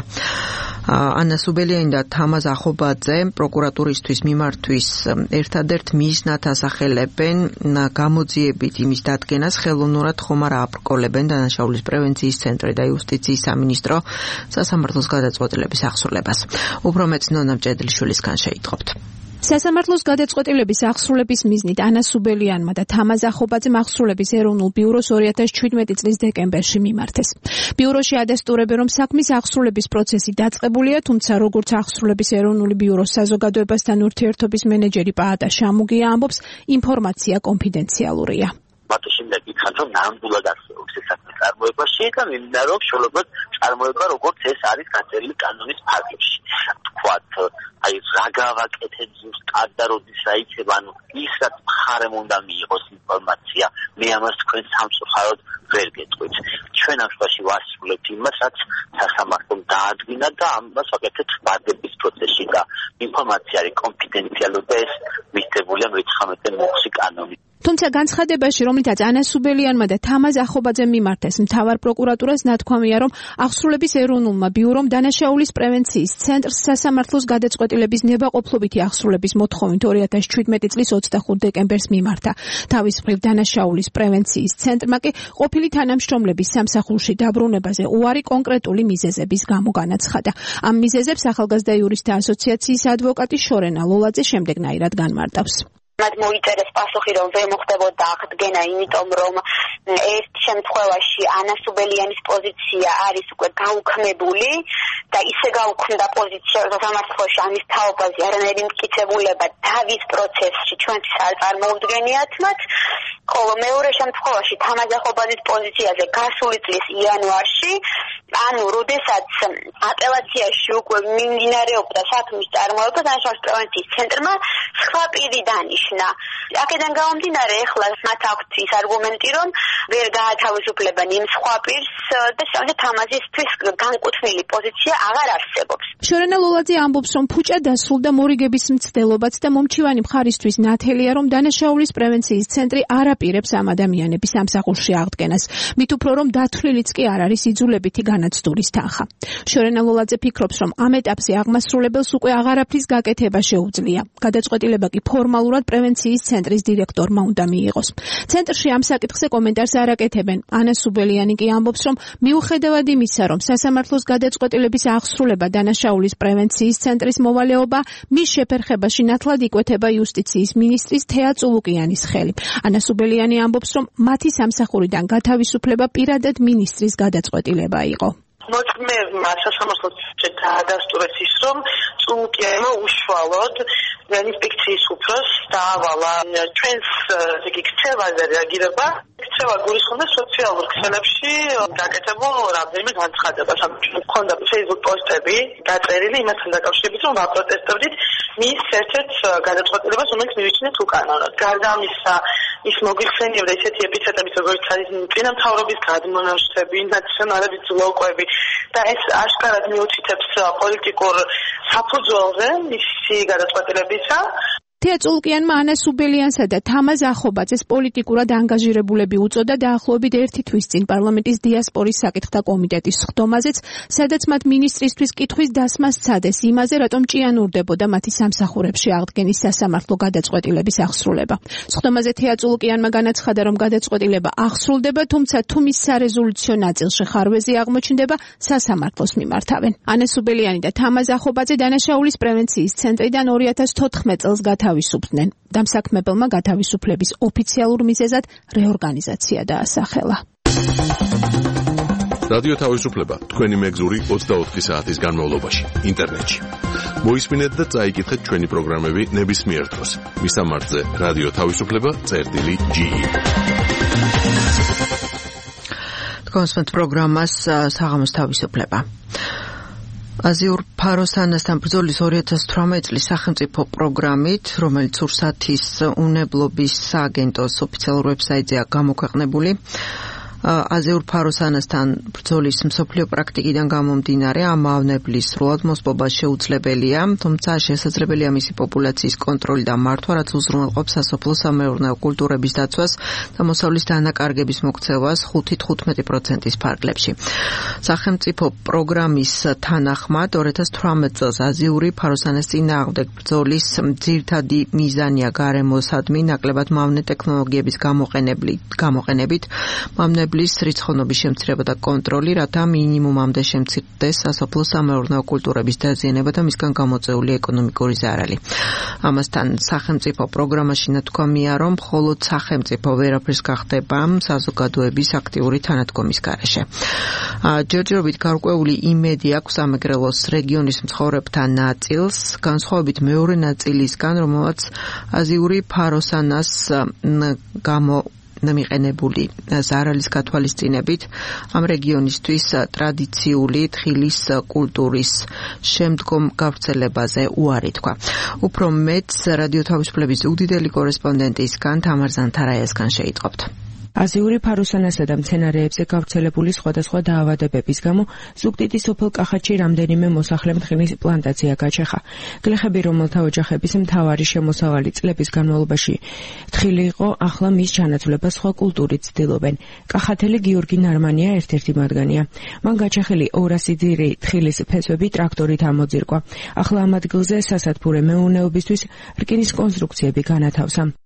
ანა სუბელიანი და თამაზ ახობაძე პროკურატურისთვის მიმართვის ერთადერთ მიზნად ასახელებენ გამოძიებით იმის დადგენას, ხელოვნურად ხომ არა აბრკოლებენ დანაშაულის პრევენციის ცენტრი და იუსტიციის სამინისტრო სასამართლოს გადაწყვეტილების აღსრულებას. უფრო მეტს ნონა მჭედლიშვილისგან შეიტყობთ. სასამართლოს გადაწყვეტილების აღსრულების მიზნით ანა სუბელიანმა და თამაზ ახობაძემ აღსრულების ეროვნულ ბიუროს ორი ათას ჩვიდმეტი წლის დეკემბერში მიმართეს. ბიუროში ადასტურებენ, რომ საქმის აღსრულების პროცესი დაწყებულია, თუმცა როგორც აღსრულების ეროვნული ბიუროს საზოგადოებასთან ურთიერთობის მენეჯერი პაატა შამუგია ამბობს, ინფორმაცია კონფიდენციალურია. მათ შემდეგ ითხრათ, რომ ნამდვილად არსებობს ეს საქმის წარმოებაში და მიმდინარეობს შრომებად წარმოება, როგორც ეს არის გაწერილი კანონის ფარგლებში. თქვათ, აი რა გავაკეთეთ ზუსტად და როდის რაიცება, ანუ ის რაც მხარემ უნდა მიიღოს ინფორმაცია, მე ამას თქვენ სამწუხაროდ ვერ გეტყვით. ჩვენ ამ შემთხვევაში ვასრულებთ იმას, რაც სასამართლომ დაადგინა და ამას ვაკეთებთ ვადების პროცესში და ინფორმაცია არის კონფიდენციალური და ეს მისდებულია მეცხრამეტე მუხლი კანონით. თუმცა განცხადებაში, რომლითაც ანა სუბელიანმა და თამაზ ახობაძემ მიმართეს მთავარ პროკურატურას ნათქვამია, რომ აღსრულების ეროვნულმა ბიურომ დანაშაულის პრევენციის ცენტრს სასამართლოს გადაწყვეტილების ნებაყოფლობითი აღსრულების მოთხოვნით ორი ათას ჩვიდმეტი წლის ოცდახუთ დეკემბერს მიმართა. თავის მხრივ დანაშაულის პრევენციის ცენტრმა კი ყოფილი თანამშრომლების სამსახურში დაბრუნებაზე უარი კონკრეტული მიზეზების გამო განაცხადა. ამ მიზეზებს ახალგაზრდა იურისტთა ასოციაციის ადვოკატი შორენა ლოლაძე შემდეგნაირად განმარტავს. მათ მოიწერეს პასუხი, რომ ვერ მოხდებოდა აღდგენა, იმიტომ რომ ეს შემთხვევაში ანა სუბელიანის პოზიცია არის უკვე გაუქმებული და ისე გაუქმდა პოზიცია, რომ სამართლოში ამის თაობაზე არანაირი მტკიცებულება დავის პროცესში ჩვენთვის არ წარმოუდგენიათ მათ. ხოლო მეორე შემთხვევაში თამაზახობაძის პოზიციაზე გასული წლის იანვარში, ანუ როდესაც აპელაციაში უკვე მიმდინარეობდა საქმის წარმოება, დანიშნულების პრევენციის ცენტრმა სხვა პირი დანიშნა. აქედან გამომდინარე, ეხლა მათ აქვთ ის არგუმენტი, რომ ვერ გაათავისუფლებენ იმ სხვა პირს და შემდგომ თამაზისთვის განკუთვნილი პოზიცია აღარ არსებობს. შორენა ლოლაძე ამბობს, რომ ფუჭა დასრულდა მორიგების მცდელობაც და მომჩივანი მხარისთვის ნათელია, რომ დანაშაულის პრევენციის ცენტრი არ აპირებს ამ ადამიანების სამსახურში აღდგენას. მით უფრო რომ დათვლილიც კი არ არის იძულებითი განაცდულის თანხა. შორენა ლოლაძე ფიქრობს, რომ ამ ეტაპზე აღმასრულებელს უკვე აღარაფრის გაკეთება შეუძლია. გადაწყვეტილება კი ფორმალურად პრევენციის ცენტრის დირექტორმა უნდა მიიღოს. ცენტრში ამ საკითხზე კომენტარს არ აკეთებენ. ანა სუბელიანი კი ამბობს, რომ მიუხედავად იმისა, რომ სასამართლოს გადაწყვეტილების აღსრულება დანაშაულის პრევენციის ცენტრის მოვალეობა, მის შეფერხებაში ნათლად იკვეთება იუსტიციის მინისტრის თეა წულუკიანის ხელი. ანა სუბელიანი ამბობს, რომ მათი სამსახურიდან გათავისუფლება პირადად მინისტრის გადაწყვეტილება იყო. მოწმეებმა სასამართლოს დაადასტურეს ის, რომ წულუკიანმა უშუალოდ ინსპექციის უფროს დაავალა ჩვენს იგი ქცევაზე რეაგირება. ქცევა გულისხმობდა სოციალურ ქსელებში გაკეთებულ რამდენიმე განცხადებას. მქონდა Facebook პოსტები დაწერილი იმასთან დაკავშირებით, რომ ვაპროტესტებდით მის ერთ-ერთ გადაწყვეტილებას, რომელიც მივიჩნეთ უკანონოდ. გარდა ამისა, ის მოგვიხსენიებდა ისეთი ეპიზოდებით, როგორც არის წინამთავრობის გადმონაშთები, ნაციონალების ძვლოკვები და ეს აშკარად მიუთითებს პოლიტიკურ საფუძველზე მისი გადაწყვეტილებისა. თეა წულუკიანმა ანა სუბელიანსა და თამაზ ახობაძეს პოლიტიკურად ანგაჟირებულები უწოდა დაახლოებით ერთი თვის წინ პარლამენტის დიასპორის საკითხთა კომიტეტის სხდომაზეც, სადაც მათ მინისტრისთვის კითხვის დასმა სცადეს იმაზე, რატომ ჭიანურდებოდა მათი სამსახურებში აღდგენის სასამართლო გადაწყვეტილების აღსრულება. სხდომაზე თეა წულუკიანმა განაცხადა, რომ გადაწყვეტილება აღსრულდება, თუმცა თუ მის სარეზოლუციო ნაწილში ხარვეზი აღმოჩნდება, სასამართლოს მიმართავენ. ანა სუბელიანი და თამაზ ახობაძე დანაშაულის პრევენციის ცენტრიდან ორი ათას თოთხმეტ წელს გათავისუფლდნენ. დამსაქმებელმა გათავისუფლების ოფიციალურ მიზეზად რეორგანიზაცია დაასახელა. რადიო თავისუფლება თქვენი მეგზური ოცდაოთხი საათის განმავლობაში ინტერნეტში. მოისმინეთ და წაიკითხეთ ჩვენი პროგრამები ნებისმიერ დროს. მისამართზე რადიო თავისუფლება წერტილი ჯი. თქვენს პროგრამას საღამოს თავისუფლება. აზიურ ფაროსანასთან ბრძოლის ორი ათას თვრამეტი წლის სახელმწიფო პროგრამით, რომელიც ურსათის უნებლობის სააგენტოს ოფიციალურ ვებსაიტზეა გამოქვეყნებული, აზიურ ფაროსანასთან ბრძოლის მსოფლიო პრაქტიკიდან გამომდინარე ამ მავნებლის სრულად მოსპობა შეუძლებელია, თუმცა შესაძლებელია მისი პოპულაციის კონტროლი და მართვა, რაც უზრუნველყოფს სასოფლო-სამეურნეო კულტურების დაცვას და მოსავლის დანაკარგების მოქცევას ხუთი თხუთმეტი პროცენტის ფარგლებში. სახელმწიფო პროგრამის თანახმად ორი ათას თვრამეტი წელს აზიური ფაროსანას წინააღმდეგ ბრძოლის ძირითადი მიზანია გარემოსადმი ნაკლებად მავნე ტექნოლოგიების გამოყენებით მავნების რიცხოვნობის შემცირება და კონტროლი, რათა მინიმუმამდე შემცირდეს სასოფლო-სამეურნეო კულტურების დაზიანება და მისგან გამოწეული ეკონომიკური ზარალი. ამასთან სახელმწიფო პროგრამაში ნათქვამია, რომ მხოლოდ სახელმწიფო ვერაფერს გახდება საზოგადოების აქტიური თანადგომის გარეშე. ჯერჯერობით გარკვეული იმედი აქვს სამეგრელოს რეგიონის მცხოვრებთა ნაწილს, განსხვავებით მეორე ნაწილისგან, რომელაც აზიური ფაროსანას გამო მიყენებული ზარალის გათვალისწინებით ამ რეგიონისთვის ტრადიციული თხილის კულტურის შემდგომ გავრცელებაზე უარი თქვა. უფრო მეტს რადიო თავისუფლების ზუგდიდელი კორესპონდენტისგან თამარ ზანთარაიასგან შეიტყობთ. აზიური ფაროსანასა და მცენარეებზე გავრცელებული სხვადასხვა დაავადებების გამო ზუგდიდის სოფელ კახეთში რამდენიმე მოსახლემ თხილის პლანტაცია გაჩეხა. გლეხები, რომელთა ოჯახების მთავარი შემოსავალი წლების განმავლობაში თხილი იყო, ახლა მის ჩანაცვლებას სხვა კულტურით ცდილობენ. კახათელი გიორგი ნარმანია ერთ-ერთი მათგანია. მან გაჩეხილი ორასი ძირი თხილის ფესვები ტრაქტორით ამოძირკვა. ახლა ამ ადგილზე სასათბურე მეურნეობისთვის რკინის კონსტრუქციები განათავსა.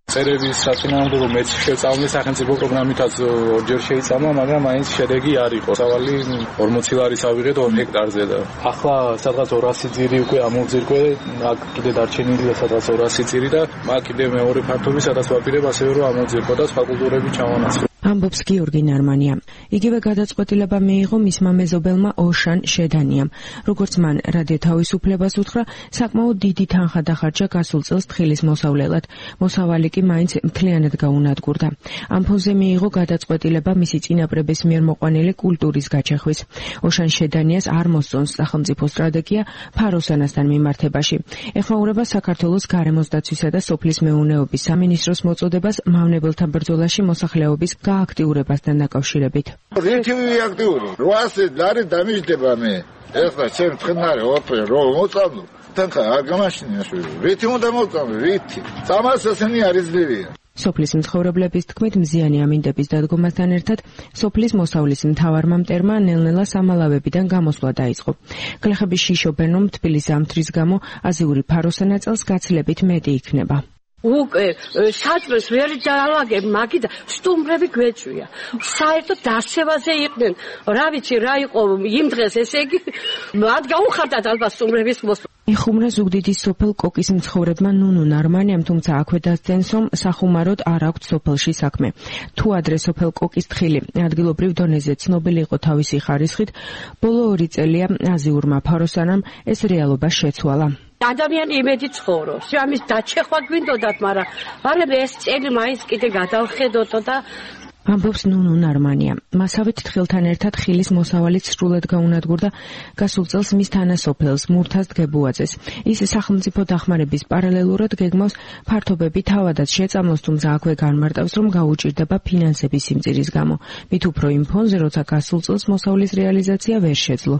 წერების საწინააღმდეგო მეც შეწავლე სახელმწიფო პროგრამითაც ორჯერ შეიწამა, მაგრამ მაინც შედეგი არ იყო. სავალი ორმოცი ლარის ავიღეთ ორ ჰექტარზე და ახლა სადღაც ორასი ძირი უკვე ამოვძირკვე, აქ კიდე დარჩენილია სადღაც ორასი ძირი და მაგ კიდე მეორე ფართობი სადაც ვაპირებ ასევე რომ ამოვძირკო და სხვა კულტურები ჩავანაცვლო. ამბობს გიორგი ნარმანია. იგივე გადაწყვეტილება მიიღო მისმა მეზობელმა ოშან შედანიამ. როგორც მან რადიო თავისუფლებას უთხრა, საკმაოდ დიდი თანხა დახარჯა გასულ წელს თხილის მოსავლელად. მოსავალი კი მაინც მთლიანად გაუნადგურდა. ამ ფონზე მიიღო გადაწყვეტილება მისი წინაპრების მიერ მოყვანილი კულტურის გაჩეხვის. ოშან შედანიას არ მოსწონს სახელმწიფო სტრატეგია ფაროსანასთან მიმართებაში. ეხმაურება საქართველოს გარემოს დაცვისა და სოფლის მეურნეობის სამინისტროს მოწოდებას მავნებელთა ბრძოლაში მოსახლეობის გააქტიურებასთან დაკავშირებით. რითივი აქტიური? რვასი ლარი დამიჯდება მე. ეხლა ჩემ თხნარი ოფერ რო მოწამლო. თანხა არ გამაშინია შვილი. რითი უნდა მოწამლო? რითი? წამას ესენი არის ძლივია. სოფლის მცხოვრებლების თქმით, მზიანი ამინდების დადგომასთან ერთად სოფლის მოსავლის მთავარმა მტერმა ნელ-ნელა სამალავებიდან გამოსვლა დაიწყო. გლეხები შიშობენ, რომ თბილი ზამთრის გამო აზიური ფაროსანა წელს გაცილებით მეტი იქნება. უკვე საჭმელს ვერ დავაგებ, მაგიდა სტუმრები გვეჭვია. საერთოდ დასევაზე იყვნენ. რა ვიცი, რა იყო იმ დღეს, ესე იგი მათ გაუხარდათ ალბათ სტუმრების მოსვლა. იხუმრა ზუგდიდის სოფელ კოკის მცხოვრებმა ნუნუ ნარმანიამ, თუმცა აქვე დასძენს, რომ სახუმაროდ არ აქვს სოფელში საქმე. თუ ადრე სოფელ კოკის თხილი ადგილობრივ დონეზე ცნობილი იყო თავისი ხარისხით, ბოლო ორი წელია აზიურმა ფაროსანამ ეს რეალობა შეცვალა. ადამიანი იმედი ცხოვრობს. ამის დაჩეხვა გვინდოდათ, მაგრამ მაგრამ ეს წელი მაინც კიდე გადავხედოთო და ამბობს ნუნუ ნარმანია. მასავით თხილთან ერთად ხილის მოსავალიც სრულად გაუნადგურდა გასულ წელს მის თანასოფელს მურთაზ დგებუაძეს. ის სახელმწიფო დახმარების პარალელურად გეგმავს ფართობები თავადაც შეწამლოს, თუმცა აქვე განმარტავს, რომ გაუჭირდება ფინანსების სიმწირის გამო. მით უფრო იმ ფონზე, როცა გასულ წელს მოსავლის რეალიზაცია ვერ შეძლო.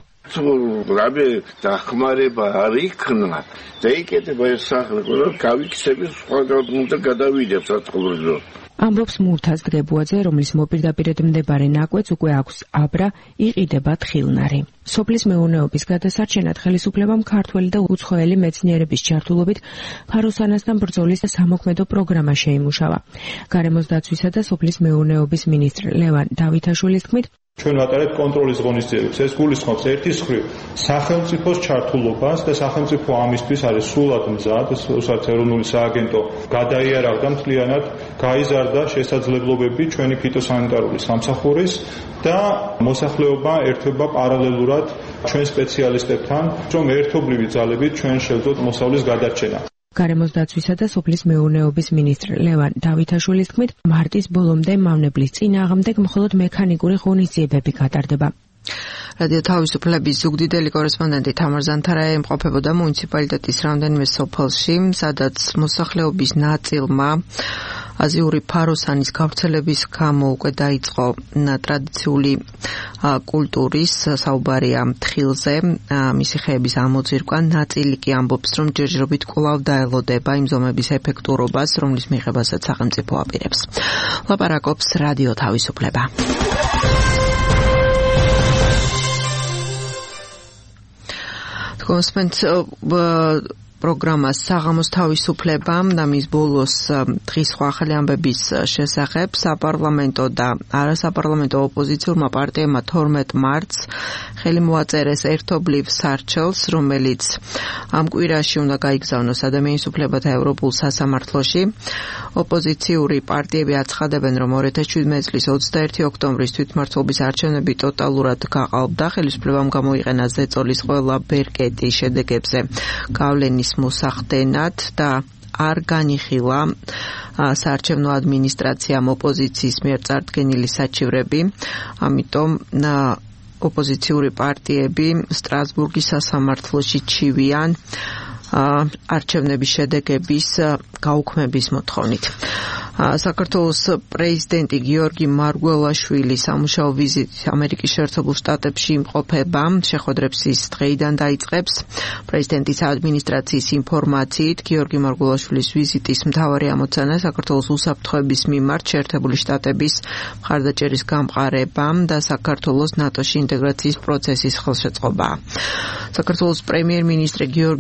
რაბე დახმარება არ იქნა და იკეთება ეს სახლი, რომ გავიქცების სხვაგან უნდა გადავიდებ საწყლოზე. ამბობს მურთაზ დგებუაძე, რომლის მოპირდაპირედ მდებარე ნაკვეთს უკვე აქვს აბრა, იყიდება თხილნარი. სოფლის მეურნეობის გადასარჩენად ხელისუფლებამ ქართველი და უცხოელი მეცნიერების ჩართულობით ფაროსანასთან ბრძოლის სამოქმედო პროგრამა შეიმუშავა. გარემოს დაცვისა და სოფლის მეურნეობის მინისტრ ლევან დავითაშვილის თქმით, ჩვენ ვატარებთ კონტროლის ღონისძიებებს. ეს გულისხმობს ერთის მხრივ სახელმწიფოს ჩართულობას და სახელმწიფო ამისთვის არის სულად მზად, რასაც ეროვნული სააგენტო გადაიარაღდა მთლიანად, გაიზარდა შესაძლებლობები ჩვენი ფიტოსანიტარული სამსახურის და მოსახლეობა ერთვება პარალელურად ჩვენ სპეციალისტებთან, რომ ერთობლივი ძალებით ჩვენ შევძლოთ მოსავლის გადარჩენა. გარემოს დაცვისა და სოფლის მეურნეობის მინისტრ ლევან დავითაშვილის თქმით, მარტის ბოლომდე მავნებლის წინააღმდეგ მხოლოდ მექანიკური ღონისძიებები გატარდება. რადიო თავისუფლების ზუგდიდელი კორესპონდენტი თამარ ზანთარაია იმყოფებოდა მუნიციპალიტეტის რამდენიმე სოფელში, სადაც მოსახლეობის ნაწილმა აზიური ფაროსანის გავრცელების გამო უკვე დაიწყო ტრადიციული კულტურის საუბარია თხილზე, მისი ხეების ამოძირკვა. ნაწილი კი ამბობს, რომ ჯერჯერობით კვლავ დაელოდება იმ ზომების ეფექტურობას, რომლის მიღებასაც სახელმწიფო აპირებს. ლაპარაკობს რადიო თავისუფლება. კონსპენს პროგრამა საღამოს თავისუფლება და მის ბოლოს დღის სხვა ახალი ამბების შესახებ საპარლამენტო და არასაპარლამენტო ოპოზიციურმა პარტიებმა თორმეტ მარტს ხელი მოაწერეს ერთობლივ სარჩელს, რომელიც ამ კვირაში უნდა გაიგზავნოს ადამიანის უფლებათა ევროპულ სასამართლოში. ოპოზიციური პარტიები აცხადებენ, რომ ორი ათას შვიდმეტი წლის ოცდაერთი ოქტომბრის თვითმმართველობის არჩევნები ტოტალურად გაყალბდა, ხელისუფლებამ გამოიყენა ზეწოლის ყველა ბერკეტი შედეგებზე გავლენის მოსახდენად და არ განიხილა საარჩევნო ადმინისტრაციამ ოპოზიციის მიერ წარდგენილი საჩივრები, ამიტომ ოპოზიციური პარტიები სტრასბურგის სასამართლოში ჩივიან არჩევნების შედეგების გაუქმების მოთხოვნით. საქართველოს პრეზიდენტი გიორგი მარგველაშვილი სამუშაო ვიზიტით ამერიკის შეერთებულ შტატებში იმყოფება შეხვედრებს ის დღეიდან დაიწყებს. პრეზიდენტის ადმინისტრაციის ინფორმაციით გიორგი მარგველაშვილის ვიზიტის მთავარი ამოცანა საქართველოს უსაფრთხოების მიმართ შეერთებული შტატების მხარდაჭერის გამყარება და საქართველოს ნატოში ინტეგრაციის პროცესის ხელშეწყობაა. საქართველოს პრემიერ-მინისტრი გიორგი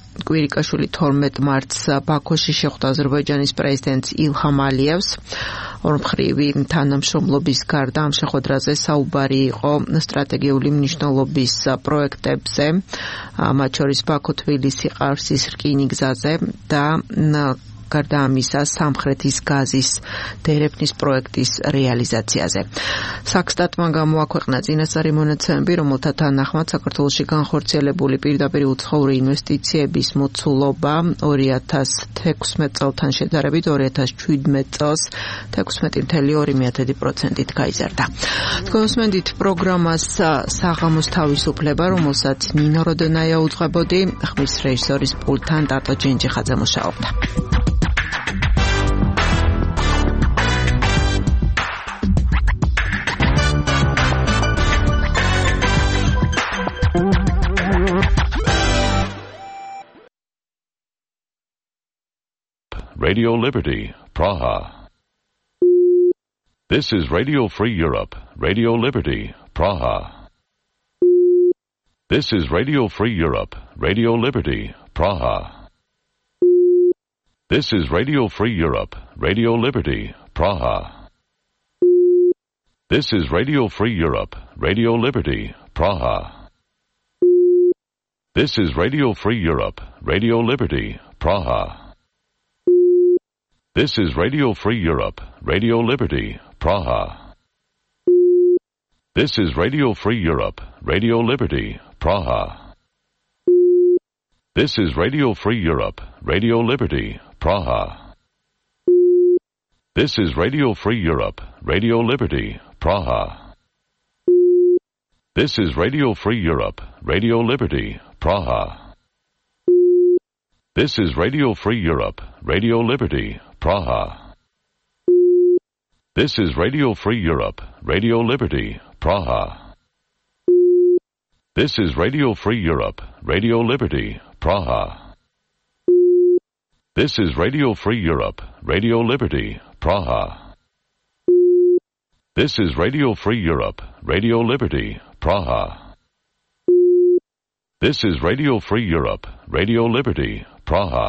კვირიკაშვილი თორმეტ მარტს ბაქოში შეხვდა აზერბაიჯანის პრეზიდენტს ილჰამ ალიევს. ორმხრივი თანამშრომლობის გარდა ამ შეხვედრაზე საუბარი იყო სტრატეგიული მნიშვნელობის პროექტებზე, მათ შორის ბაქო-თბილისი-ყარსის რკინიგზაზე და გარდა ამისა სამხრეთის გაზის დერეფნის პროექტის რეალიზაციაზე. საქსტატმა გამოაქვეყნა წინასწარი მონაცემები, რომელთა თანახმად საქართველოში განხორციელებული პირდაპირ უცხოური ინვესტიციების მოცულობა ორი ათას თექვსმეტ წელთან შედარებით ორი ათას შვიდმეტ წელს თექვსმეტი კoma ორი პროცენტით გაიზარდა. თქვენსმენდით პროგრამას საღამოს თავისუფლება, რომელსაც ნინო როდენაია უძღვებოდი, ხმის რეჟისორის პულტთან ტატო ჯინჯიხაძე მუშაობდა. Radio Liberty, Praha. This is Radio Free Europe, Radio Liberty, Praha. This is Radio Free Europe, Radio Liberty, Praha. This is Radio Free Europe, Radio Liberty, Praha. This is Radio Free Europe, Radio Liberty, Praha. This is Radio Free Europe, Radio Liberty, Praha. This is Radio Free Europe, Radio Liberty, Praha. This is Radio Free Europe, Radio Liberty, Praha. This is Radio Free Europe, Radio Liberty, Praha. This is Radio Free Europe, Radio Liberty, Praha. This is Radio Free Europe, Radio Liberty, Praha. This is Radio Free Europe, Radio Liberty, Praha. This is Radio Free Europe, Radio Liberty, Praha. This is Radio Free Europe, Radio Liberty, Praha. This is Radio Free Europe, Radio Liberty, Praha. This is Radio Free Europe, Radio Liberty, Praha. This is Radio Free Europe, Radio Liberty, Praha.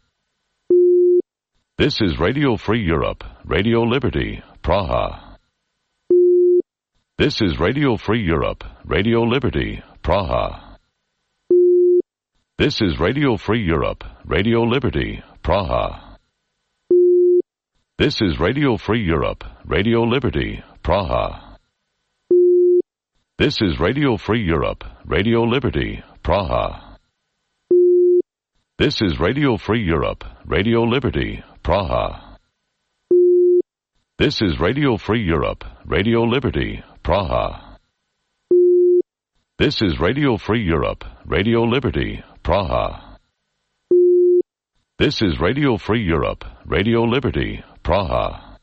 This is Radio Free Europe, Radio Liberty, Praha. This is Radio Free Europe, Radio Liberty, Praha. This is Radio Free Europe, Radio Liberty, Praha. This is Radio Free Europe, Radio Liberty, Praha. This is Radio Free Europe, Radio Liberty, Praha. This is Radio Free Europe, Radio Liberty, Praha. This is Radio Free Europe, Radio Liberty, Praha. This is Radio Free Europe, Radio Liberty, Praha. This is Radio Free Europe, Radio Liberty, Praha.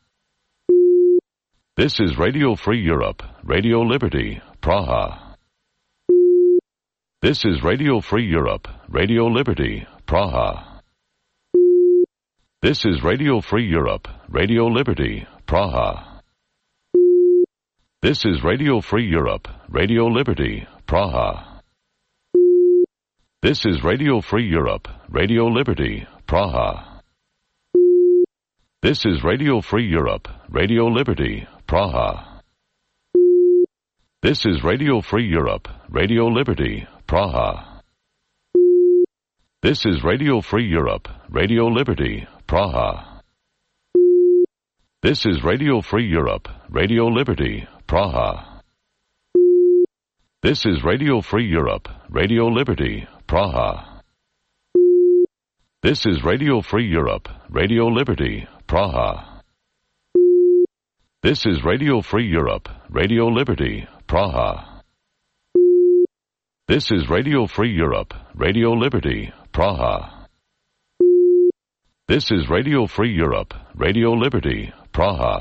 This is Radio Free Europe, Radio Liberty, Praha. This is Radio Free Europe, Radio Liberty, Praha. This is Radio Free Europe, Radio Liberty, Praha. This is Radio Free Europe, Radio Liberty, Praha. This is Radio Free Europe, Radio Liberty, Praha. This is Radio Free Europe, Radio Liberty, Praha. This is Radio Free Europe, Radio Liberty, Praha. This is Radio Free Europe, Radio Liberty, Praha. This is Radio Free Europe, Radio Liberty, Praha. This is Radio Free Europe, Radio Liberty, Praha. This is Radio Free Europe, Radio Liberty, Praha. This is Radio Free Europe, Radio Liberty, Praha. This is Radio Free Europe, Radio Liberty, Praha. This is Radio Free Europe, Radio Liberty, Praha.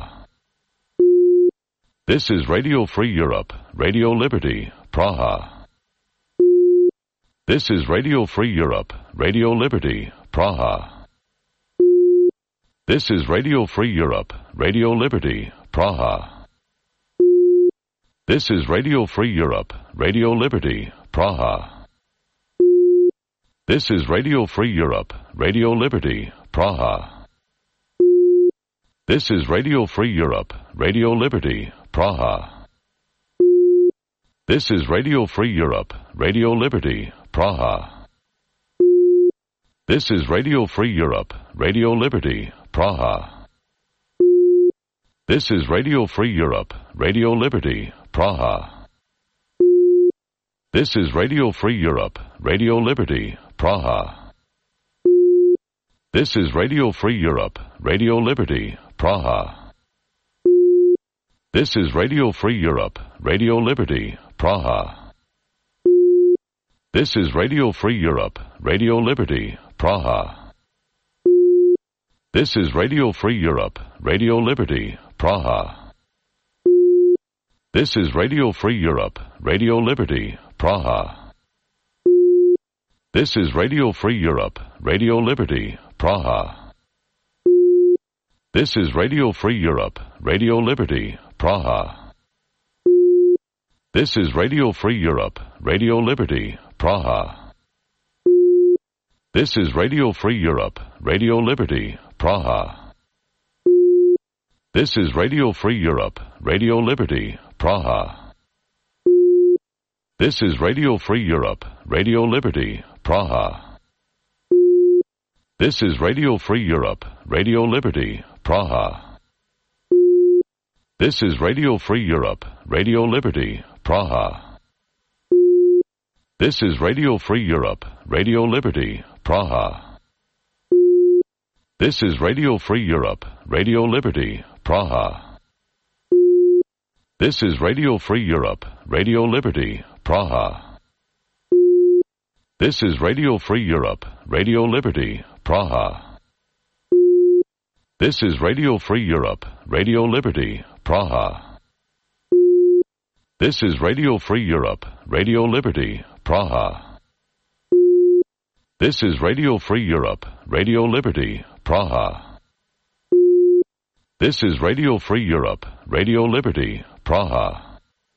This is Radio Free Europe, Radio Liberty, Praha. This is Radio Free Europe, Radio Liberty, Praha. This is Radio Free Europe, Radio Liberty, Praha. This is Radio Free Europe, Radio Liberty, Praha. This is Radio Free Europe, Radio Liberty, Praha. This is Radio Free Europe, Radio Liberty, Praha. This is Radio Free Europe, Radio Liberty, Praha. This is Radio Free Europe, Radio Liberty, Praha. This is Radio Free Europe, Radio Liberty, Praha. This is Radio Free Europe, Radio Liberty, Praha. This is Radio Free Europe, Radio Liberty, Praha. This is Radio Free Europe, Radio Liberty, Praha. This is Radio Free Europe, Radio Liberty, Praha. This is Radio Free Europe, Radio Liberty, Praha. This is Radio Free Europe, Radio Liberty, Praha. This is Radio Free Europe, Radio Liberty, Praha. This is Radio Free Europe, Radio Liberty, Praha. This is Radio Free Europe, Radio Liberty, Praha. This is Radio Free Europe, Radio Liberty, Praha. This is Radio Free Europe, Radio Liberty, Praha. This is Radio Free Europe, Radio Liberty, Praha. This is Radio Free Europe, Radio Liberty, Praha. This is Radio Free Europe, Radio Liberty, Praha. This is Radio Free Europe, Radio Liberty, Praha. This is Radio Free Europe, Radio Liberty, Praha. This is Radio Free Europe, Radio Liberty, Praha. This is Radio Free Europe, Radio Liberty, Praha. This is Radio Free Europe, Radio Liberty, Praha. This is Radio Free Europe, Radio Liberty, Praha. This is Radio Free Europe, Radio Liberty, Praha. This is Radio Free Europe, Radio Liberty, Praha.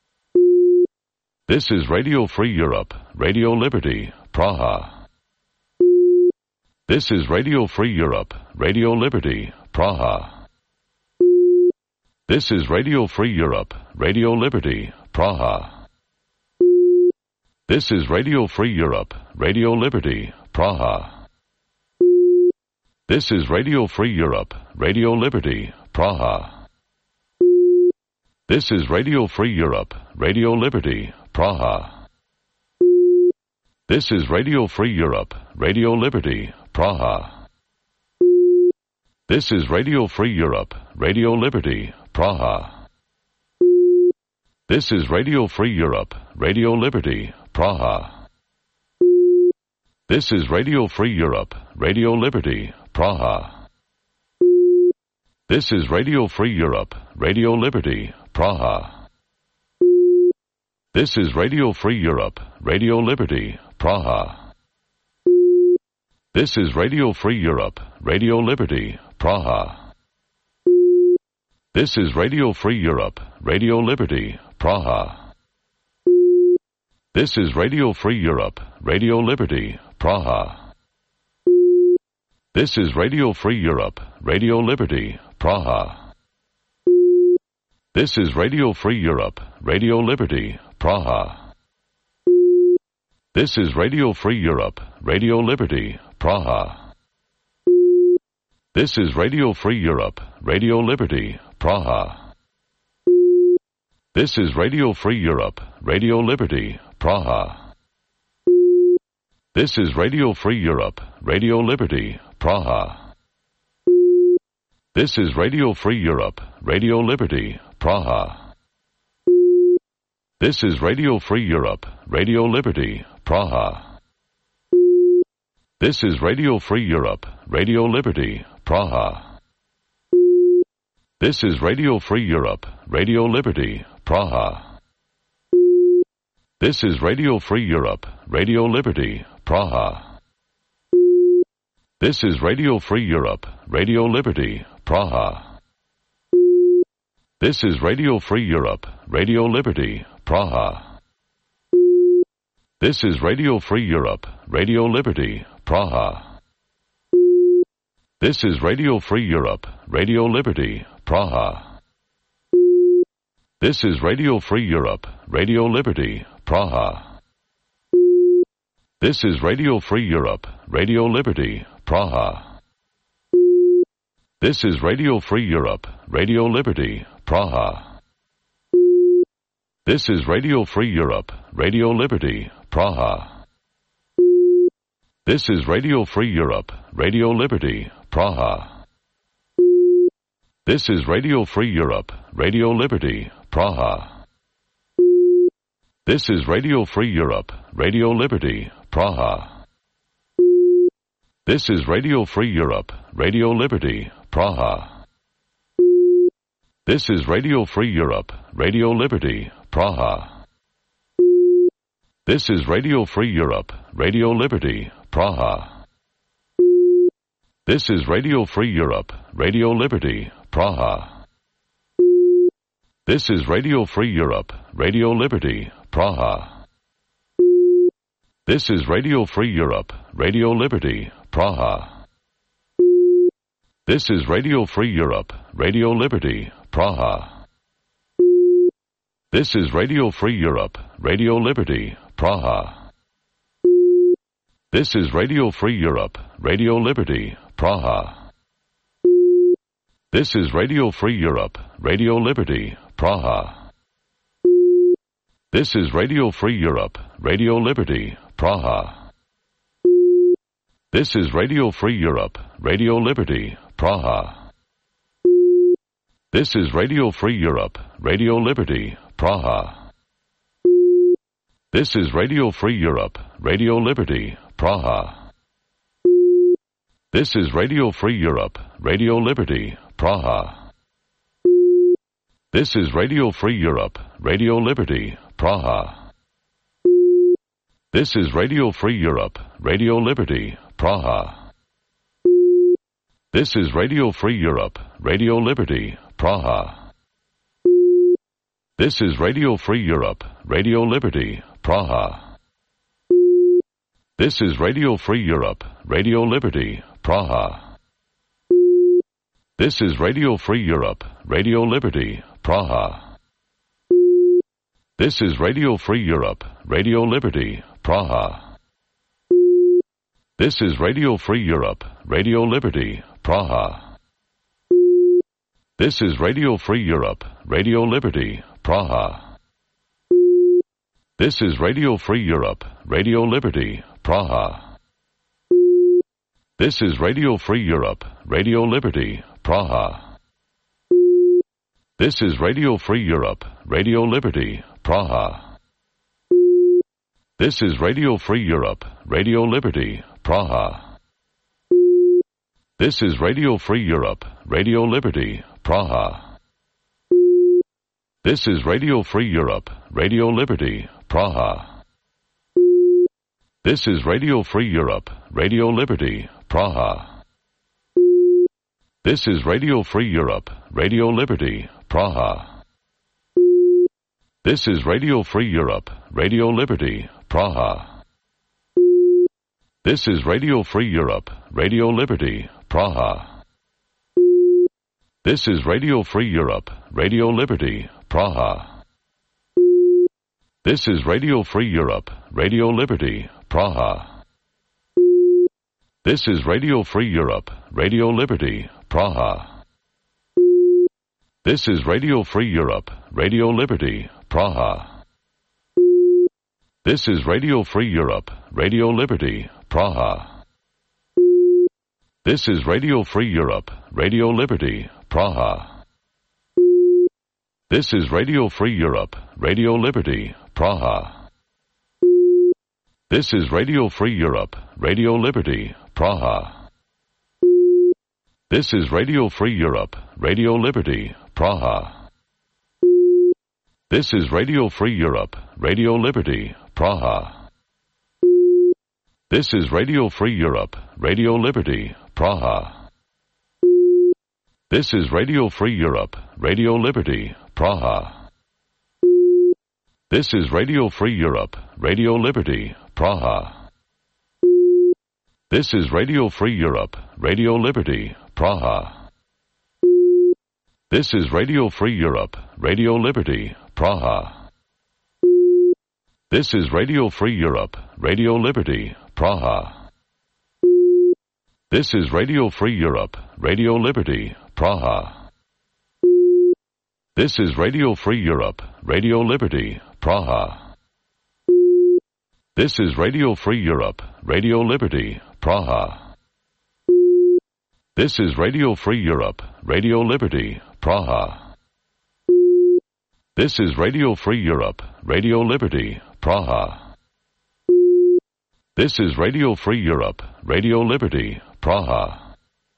This is Radio Free Europe, Radio Liberty, Praha. This is Radio Free Europe, Radio Liberty, Praha. This is Radio Free Europe, Radio Liberty, Praha. This is Radio Free Europe, Radio Liberty, Praha. This is Radio Free Europe, Radio Liberty, Praha. This is Radio Free Europe, Radio Liberty, Praha. This is Radio Free Europe, Radio Liberty, Praha. This is Radio Free Europe, Radio Liberty, Praha. This is Radio Free Europe, Radio Liberty, Praha. This is Radio Free Europe, Radio Liberty, Praha. This is Radio Free Europe, Radio Liberty, Praha. This is Radio Free Europe, Radio Liberty, Praha. This is Radio Free Europe, Radio Liberty, Praha. This is Radio Free Europe, Radio Liberty, Praha. This is Radio Free Europe, Radio Liberty, Praha. This is Radio Free Europe, Radio Liberty, Praha. This is Radio Free Europe, Radio Liberty, Praha. This is Radio Free Europe, Radio Liberty, Praha. This is Radio Free Europe, Radio Liberty, Praha. This is Radio Free Europe, Radio Liberty, Praha. This is Radio Free Europe, Radio Liberty, Praha. This is Radio Free Europe, Radio Liberty, Praha. This is Radio Free Europe, Radio Liberty, Praha. This is Radio Free Europe, Radio Liberty, Praha. This is Radio Free Europe, Radio Liberty, Praha. This is Radio Free Europe, Radio Liberty, Praha. This is Radio Free Europe, Radio Liberty, Praha. This is Radio Free Europe, Radio Liberty, Praha. This is Radio Free Europe, Radio Liberty, Praha. This is Radio Free Europe, Radio Liberty, Praha. This is Radio Free Europe, Radio Liberty, Praha. This is Radio Free Europe, Radio Liberty, Praha. This is Radio Free Europe, Radio Liberty, Praha. This is Radio Free Europe, Radio Liberty, Praha. This is Radio Free Europe, Radio Liberty, Praha. This is Radio Free Europe, Radio Liberty, Praha. This is Radio Free Europe, Radio Liberty, Praha. This is Radio Free Europe, Radio Liberty, Praha. This is Radio Free Europe, Radio Liberty, Praha. This is Radio Free Europe, Radio Liberty, Praha. This is Radio Free Europe, Radio Liberty, Praha. This is Radio Free Europe, Radio Liberty, Praha. This is Radio Free Europe, Radio Liberty, Praha. This is Radio Free Europe, Radio Liberty, Praha. This is Radio Free Europe, Radio Liberty, Praha. This is Radio Free Europe, Radio Liberty, Praha. This is Radio Free Europe, Radio Liberty, Praha. This is Radio Free Europe, Radio Liberty, Praha. This is Radio Free Europe, Radio Liberty, Praha. This is Radio Free Europe, Radio Liberty, Praha. This is Radio Free Europe, Radio Liberty, Praha. This is Radio Free Europe, Radio Liberty, Praha. This is Radio Free Europe, Radio Liberty, Praha. This is Radio Free Europe, Radio Liberty, Praha. This is Radio Free Europe, Radio Liberty, Praha. This is Radio Free Europe, Radio Liberty, Praha. This is Radio Free Europe, Radio Liberty, Praha. This is Radio Free Europe, Radio Liberty, Praha. This is Radio Free Europe, Radio Liberty, Praha. This is Radio Free Europe, Radio Liberty, Praha. This is Radio Free Europe, Radio Liberty, Praha. This is Radio Free Europe, Radio Liberty, Praha. This is Radio Free Europe, Radio Liberty, Praha. This is Radio Free Europe, Radio Liberty, Praha. This is Radio Free Europe, Radio Liberty, Praha. This is Radio Free Europe, Radio Liberty, Praha. This is Radio Free Europe, Radio Liberty, Praha. This is Radio Free Europe, Radio Liberty, Praha. This is Radio Free Europe, Radio Liberty, Praha. This is Radio Free Europe, Radio Liberty, Praha. This is Radio Free Europe, Radio Liberty, Praha. This is Radio Free Europe, Radio Liberty, Praha. This is Radio Free Europe, Radio Liberty, Praha. This is Radio Free Europe, Radio Liberty, Praha. This is Radio Free Europe, Radio Liberty, Praha. This is Radio Free Europe, Radio Liberty, Praha. This is Radio Free Europe, Radio Liberty, Praha. This is Radio Free Europe, Radio Liberty, Praha. This is Radio Free Europe, Radio Liberty, Praha. This is Radio Free Europe, Radio Liberty, Praha. This is Radio Free Europe, Radio Liberty, Praha. This is Radio Free Europe, Radio Liberty, Praha. This is Radio Free Europe, Radio Liberty, Praha. This is Radio Free Europe, Radio Liberty, Praha. This is Radio Free Europe, Radio Liberty, Praha. This is Radio Free Europe, Radio Liberty, Praha. This is Radio Free Europe, Radio Liberty, Praha. This is Radio Free Europe, Radio Liberty, Praha. This is Radio Free Europe, Radio Liberty, Praha. This is Radio Free Europe, Radio Liberty, Praha. This is Radio Free Europe, Radio Liberty, Praha. This is Radio Free Europe, Radio Liberty, Praha. This is Radio Free Europe, Radio Liberty, Praha.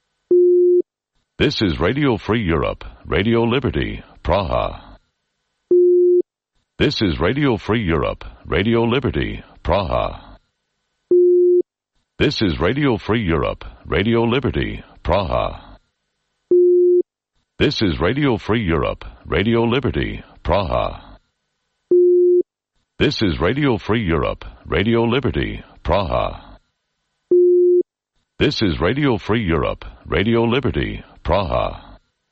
This is Radio Free Europe, Radio Liberty, Praha. This is Radio Free Europe, Radio Liberty, Praha. This is Radio Free Europe, Radio Liberty, Praha. This is Radio Free Europe, Radio Liberty, Praha. This is Radio Free Europe, Radio Liberty, Praha. This is Radio Free Europe, Radio Liberty, Praha.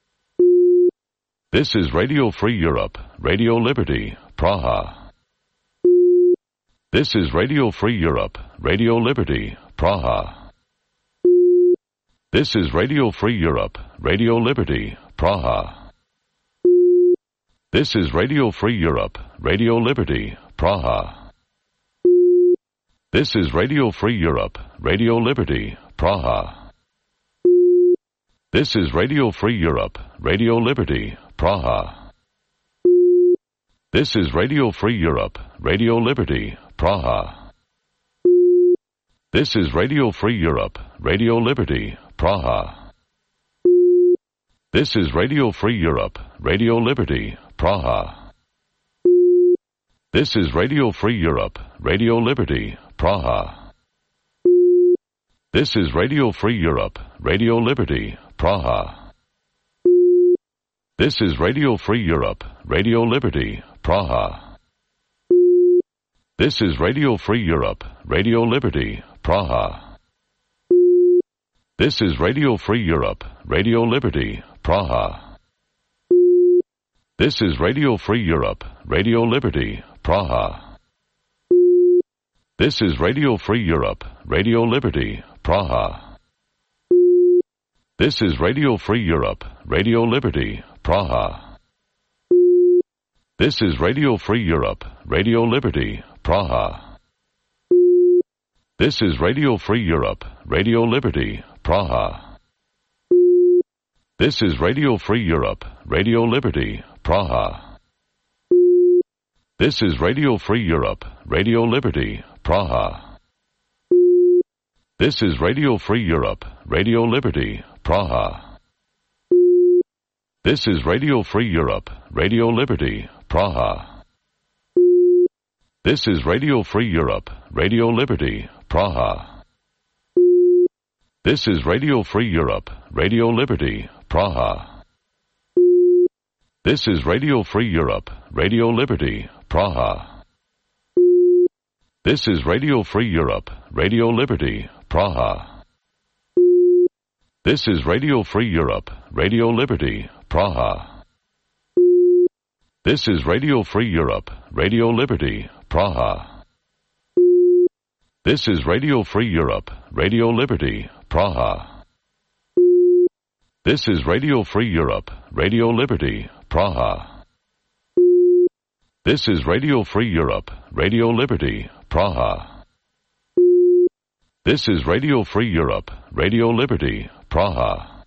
This is Radio Free Europe, Radio Liberty, Praha. This is Radio Free Europe, Radio Liberty, Praha. This is Radio Free Europe, Radio Liberty, Praha. This is Radio Free Europe, Radio Liberty, Praha. This is Radio Free Europe, Radio Liberty, Praha. This is Radio Free Europe, Radio Liberty, Praha. This is Radio Free Europe, Radio Liberty, Praha. This is Radio Free Europe, Radio Liberty, Praha. This is Radio Free Europe, Radio Liberty, Praha. This is Radio Free Europe, Radio Liberty, Praha. This is Radio Free Europe, Radio Liberty, Praha. This is Radio Free Europe, Radio Liberty, Praha. This is Radio Free Europe, Radio Liberty, Praha. This is Radio Free Europe, Radio Liberty, Praha. This is Radio Free Europe, Radio Liberty, Praha. This is Radio Free Europe, Radio Liberty, Praha. This is Radio Free Europe, Radio Liberty, Praha. This is Radio Free Europe, Radio Liberty, Praha. This is Radio Free Europe, Radio Liberty, Praha. This is Radio Free Europe, Radio Liberty, Praha. This is Radio Free Europe, Radio Liberty, Praha. This is Radio Free Europe, Radio Liberty, Praha. This is Radio Free Europe, Radio Liberty, Praha. This is Radio Free Europe, Radio Liberty, Praha. This is Radio Free Europe, Radio Liberty, Praha. This is Radio Free Europe, Radio Liberty, Praha. This is Radio Free Europe, Radio Liberty, Praha. This is Radio Free Europe, Radio Liberty, Praha. This is Radio Free Europe, Radio Liberty, Praha. This is Radio Free Europe, Radio Liberty, Praha. This is Radio Free Europe, Radio Liberty, Praha. This is Radio Free Europe, Radio Liberty, Praha. This is Radio Free Europe, Radio Liberty, Praha.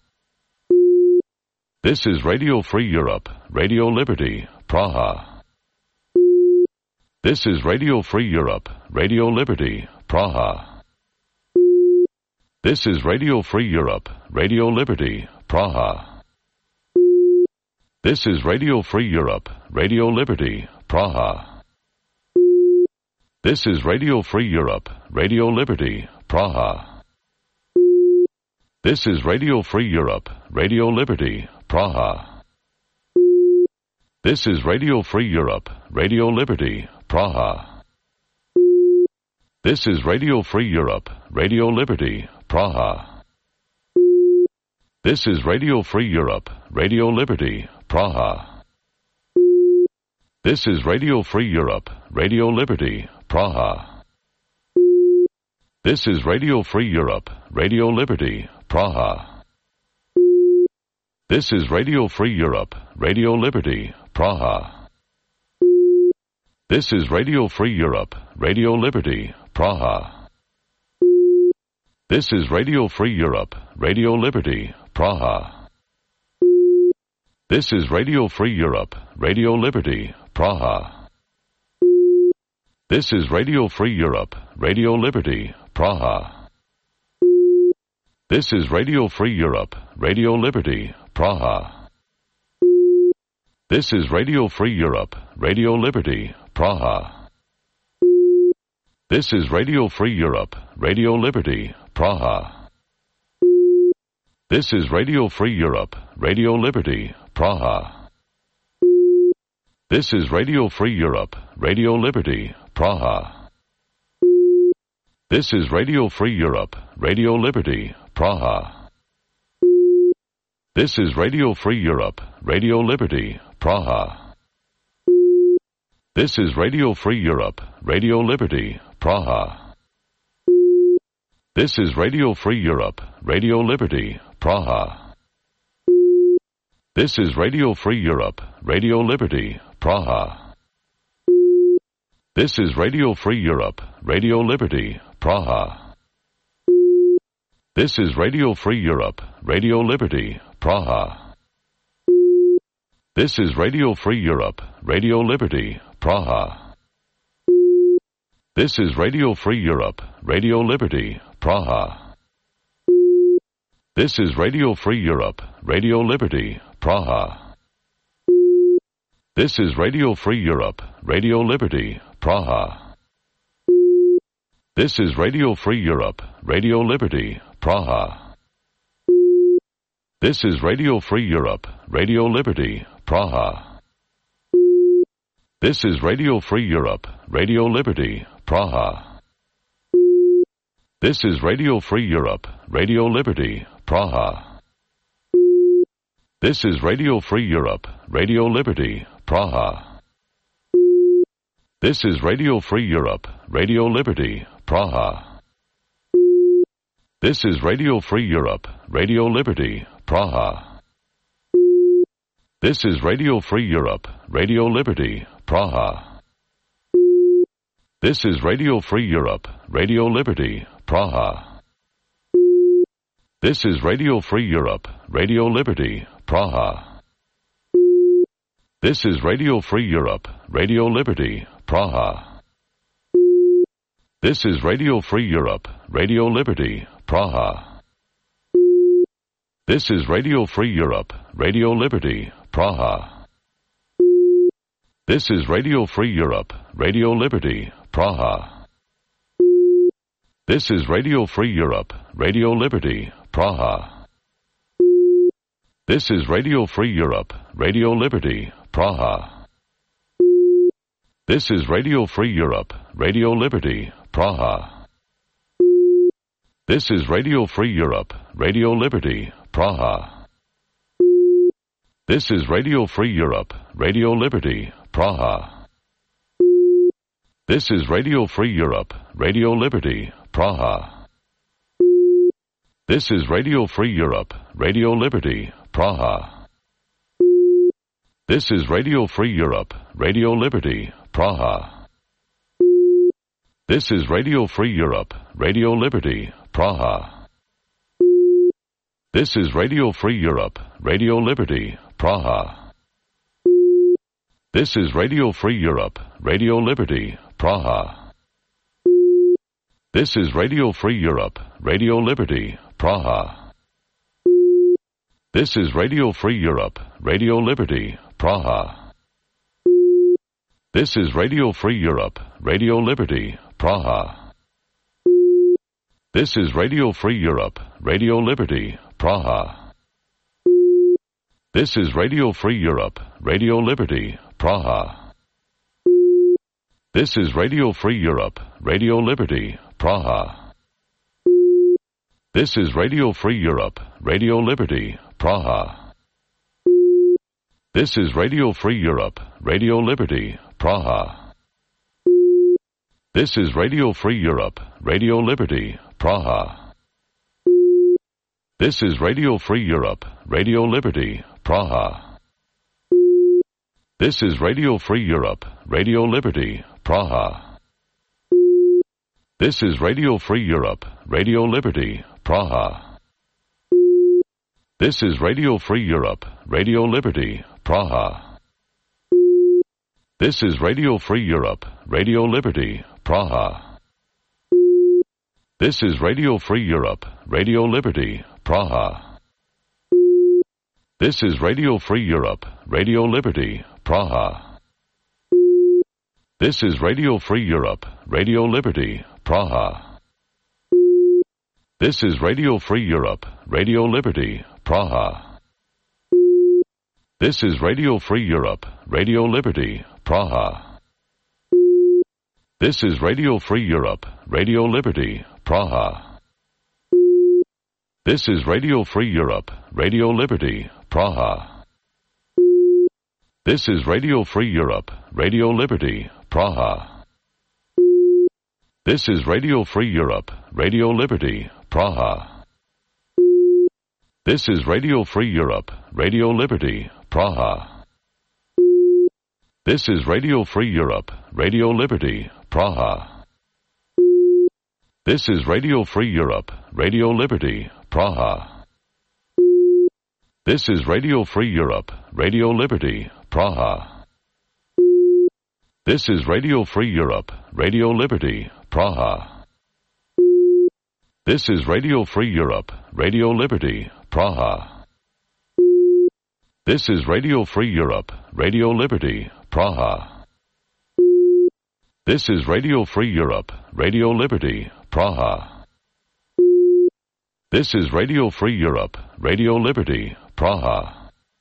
This is Radio Free Europe, Radio Liberty, Praha. This is Radio Free Europe, Radio Liberty, Praha. This is Radio Free Europe, Radio Liberty, Praha. This is Radio Free Europe, Radio Liberty, Praha. This is Radio Free Europe, Radio Liberty, Praha. This is Radio Free Europe, Radio Liberty, Praha. This is Radio Free Europe, Radio Liberty, Praha. This is Radio Free Europe, Radio Liberty, Praha. This is Radio Free Europe, Radio Liberty, Praha. This is Radio Free Europe, Radio Liberty, Praha. This is Radio Free Europe, Radio Liberty, Praha. This is Radio Free Europe, Radio Liberty, Praha. This is Radio Free Europe, Radio Liberty, Praha. This is Radio Free Europe, Radio Liberty, Praha. This is Radio Free Europe, Radio Liberty, Praha. This is Radio Free Europe, Radio Liberty, Praha. This is Radio Free Europe, Radio Liberty, Praha. This is Radio Free Europe, Radio Liberty, Praha. This is Radio Free Europe, Radio Liberty, Praha. This is Radio Free Europe, Radio Liberty, Praha. This is Radio Free Europe, Radio Liberty, Praha. This is Radio Free Europe, Radio Liberty, Praha. This is Radio Free Europe, Radio Liberty, Praha. This is Radio Free Europe, Radio Liberty, Praha. This is Radio Free Europe, Radio Liberty, Praha. This is Radio Free Europe, Radio Liberty, Praha. This is Radio Free Europe, Radio Liberty, Praha. This is Radio Free Europe, Radio Liberty, Praha. This is Radio Free Europe, Radio Liberty, Praha. This is Radio Free Europe, Radio Liberty, Praha. This is Radio Free Europe, Radio Liberty, Praha. This is Radio Free Europe, Radio Liberty, Praha. This is Radio Free Europe, Radio Liberty, Praha. This is Radio Free Europe, Radio Liberty, Praha. This is Radio Free Europe, Radio Liberty, Praha. This is Radio Free Europe, Radio Liberty, Praha. This is Radio Free Europe, Radio Liberty, Praha. This is Radio Free Europe, Radio Liberty, Praha. This is Radio Free Europe, Radio Liberty, Praha. This is Radio Free Europe, Radio Liberty, Praha. This is Radio Free Europe, Radio Liberty, Praha. This is Radio Free Europe, Radio Liberty, Praha. This is Radio Free Europe, Radio Liberty, Praha. This is Radio Free Europe, Radio Liberty, Praha. This is Radio Free Europe, Radio Liberty, Praha. This is Radio Free Europe, Radio Liberty, Praha. This is Radio Free Europe, Radio Liberty, Praha. This is Radio Free Europe, Radio Liberty, Praha. This is Radio Free Europe, Radio Liberty, Praha. This is Radio Free Europe, Radio Liberty, Praha. This is Radio Free Europe, Radio Liberty, Praha. This is Radio Free Europe, Radio Liberty, Praha. This is Radio Free Europe, Radio Liberty, Praha. This is Radio Free Europe, Radio Liberty, Praha. This is Radio Free Europe, Radio Liberty, Praha. This is Radio Free Europe, Radio Liberty, Praha. This is Radio Free Europe, Radio Liberty, Praha. This is Radio Free Europe, Radio Liberty, Praha. This is Radio Free Europe, Radio Liberty, Praha. This is Radio Free Europe, Radio Liberty, Praha. This is Radio Free Europe, Radio Liberty, Praha. This is Radio Free Europe, Radio Liberty, Praha. This is Radio Free Europe, Radio Liberty, Praha. This is Radio Free Europe, Radio Liberty, Praha. This is Radio Free Europe, Radio Liberty, Praha. This is Radio Free Europe, Radio Liberty, Praha. This is Radio Free Europe, Radio Liberty, Praha. This is Radio Free Europe, Radio Liberty, Praha. This is Radio Free Europe, Radio Liberty, Praha. This is Radio Free Europe, Radio Liberty, Praha. This is Radio Free Europe, Radio Liberty, Praha. This is Radio Free Europe, Radio Liberty, Praha. This is Radio Free Europe, Radio Liberty, Praha. This is Radio Free Europe, Radio Liberty, Praha. This is Radio Free Europe, Radio Liberty, Praha. This is Radio Free Europe, Radio Liberty, Praha. This is Radio Free Europe, Radio Liberty, Praha. This is Radio Free Europe, Radio Liberty, Praha. This is Radio Free Europe, Radio Liberty, Praha. This is Radio Free Europe, Radio Liberty, Praha. This is Radio Free Europe, Radio Liberty, Praha. This is Radio Free Europe, Radio Liberty, Praha. This is Radio Free Europe, Radio Liberty, Praha. This is Radio Free Europe, Radio Liberty, Praha. This is Radio Free Europe, Radio Liberty, Praha. This is Radio Free Europe, Radio Liberty, Praha. This is Radio Free Europe, Radio Liberty, Praha. This is Radio Free Europe, Radio Liberty, Praha. This is Radio Free Europe, Radio Liberty, Praha.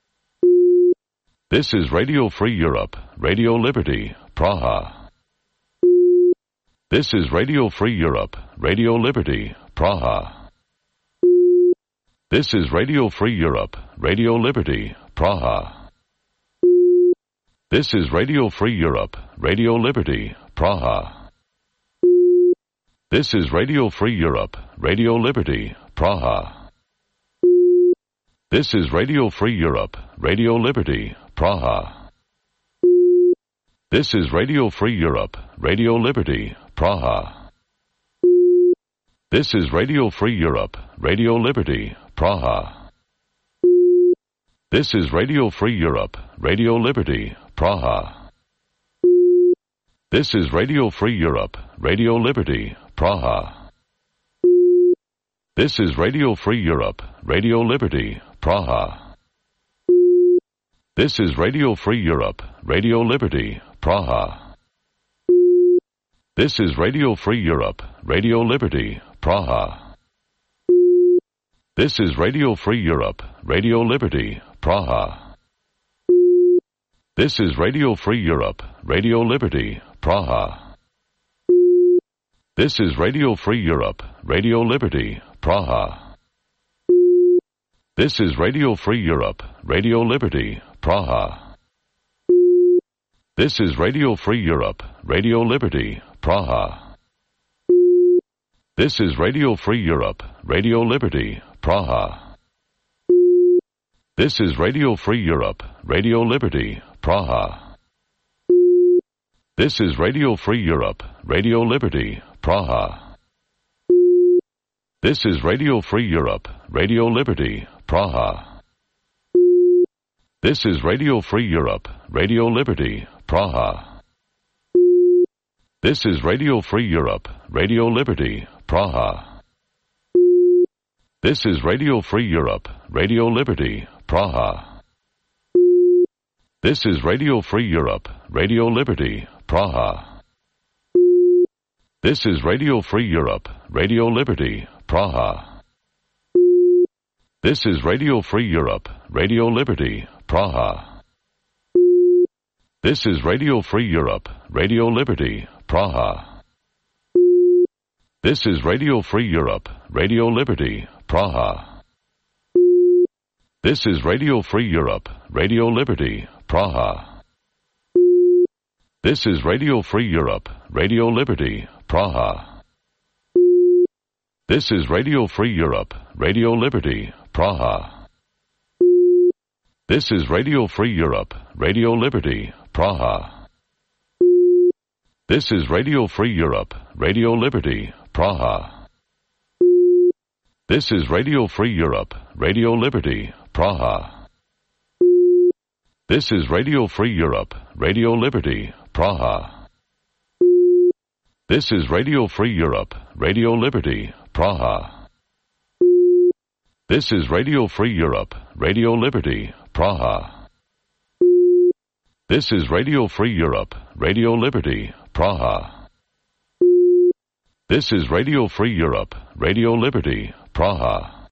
This is Radio Free Europe, Radio Liberty, Praha. This is Radio Free Europe, Radio Liberty, Praha. This is Radio Free Europe, Radio Liberty, Praha. This is Radio Free Europe, Radio Liberty, Praha. This is Radio Free Europe, Radio Liberty, Praha. This is Radio Free Europe, Radio Liberty, Praha. This is Radio Free Europe, Radio Liberty, Praha. This is Radio Free Europe, Radio Liberty, Praha. This is Radio Free Europe, Radio Liberty, Praha. This is Radio Free Europe, Radio Liberty, Praha. This is Radio Free Europe, Radio Liberty, Praha. This is Radio Free Europe, Radio Liberty, Praha. This is Radio Free Europe, Radio Liberty, Praha. This is Radio Free Europe, Radio Liberty, Praha. This is Radio Free Europe, Radio Liberty, Praha. This is Radio Free Europe, Radio Liberty, Praha. This is Radio Free Europe, Radio Liberty, Praha. This is Radio Free Europe, Radio Liberty, Praha. This is Radio Free Europe, Radio Liberty, Praha. This is Radio Free Europe, Radio Liberty, Praha. This is Radio Free Europe, Radio Liberty, Praha. This is Radio Free Europe, Radio Liberty, Praha. This is Radio Free Europe, Radio Liberty, Praha. This is Radio Free Europe, Radio Liberty, Praha. This is Radio Free Europe, Radio Liberty, Praha. This is Radio Free Europe, Radio Liberty, Praha. This is Radio Free Europe, Radio Liberty, Praha. This is Radio Free Europe, Radio Liberty, Praha. This is Radio Free Europe, Radio Liberty, Praha. This is Radio Free Europe, Radio Liberty, Praha. This is Radio Free Europe, Radio Liberty, Praha. This is Radio Free Europe, Radio Liberty, Praha. This is Radio Free Europe, Radio Liberty, Praha. This is Radio Free Europe, Radio Liberty, Praha. This is Radio Free Europe, Radio Liberty, Praha. This is Radio Free Europe, Radio Liberty, Praha. This is Radio Free Europe, Radio Liberty, Praha. This is Radio Free Europe, Radio Liberty, Praha. This is Radio Free Europe, Radio Liberty, Praha. This is Radio Free Europe, Radio Liberty, Praha. This is Radio Free Europe, Radio Liberty, Praha.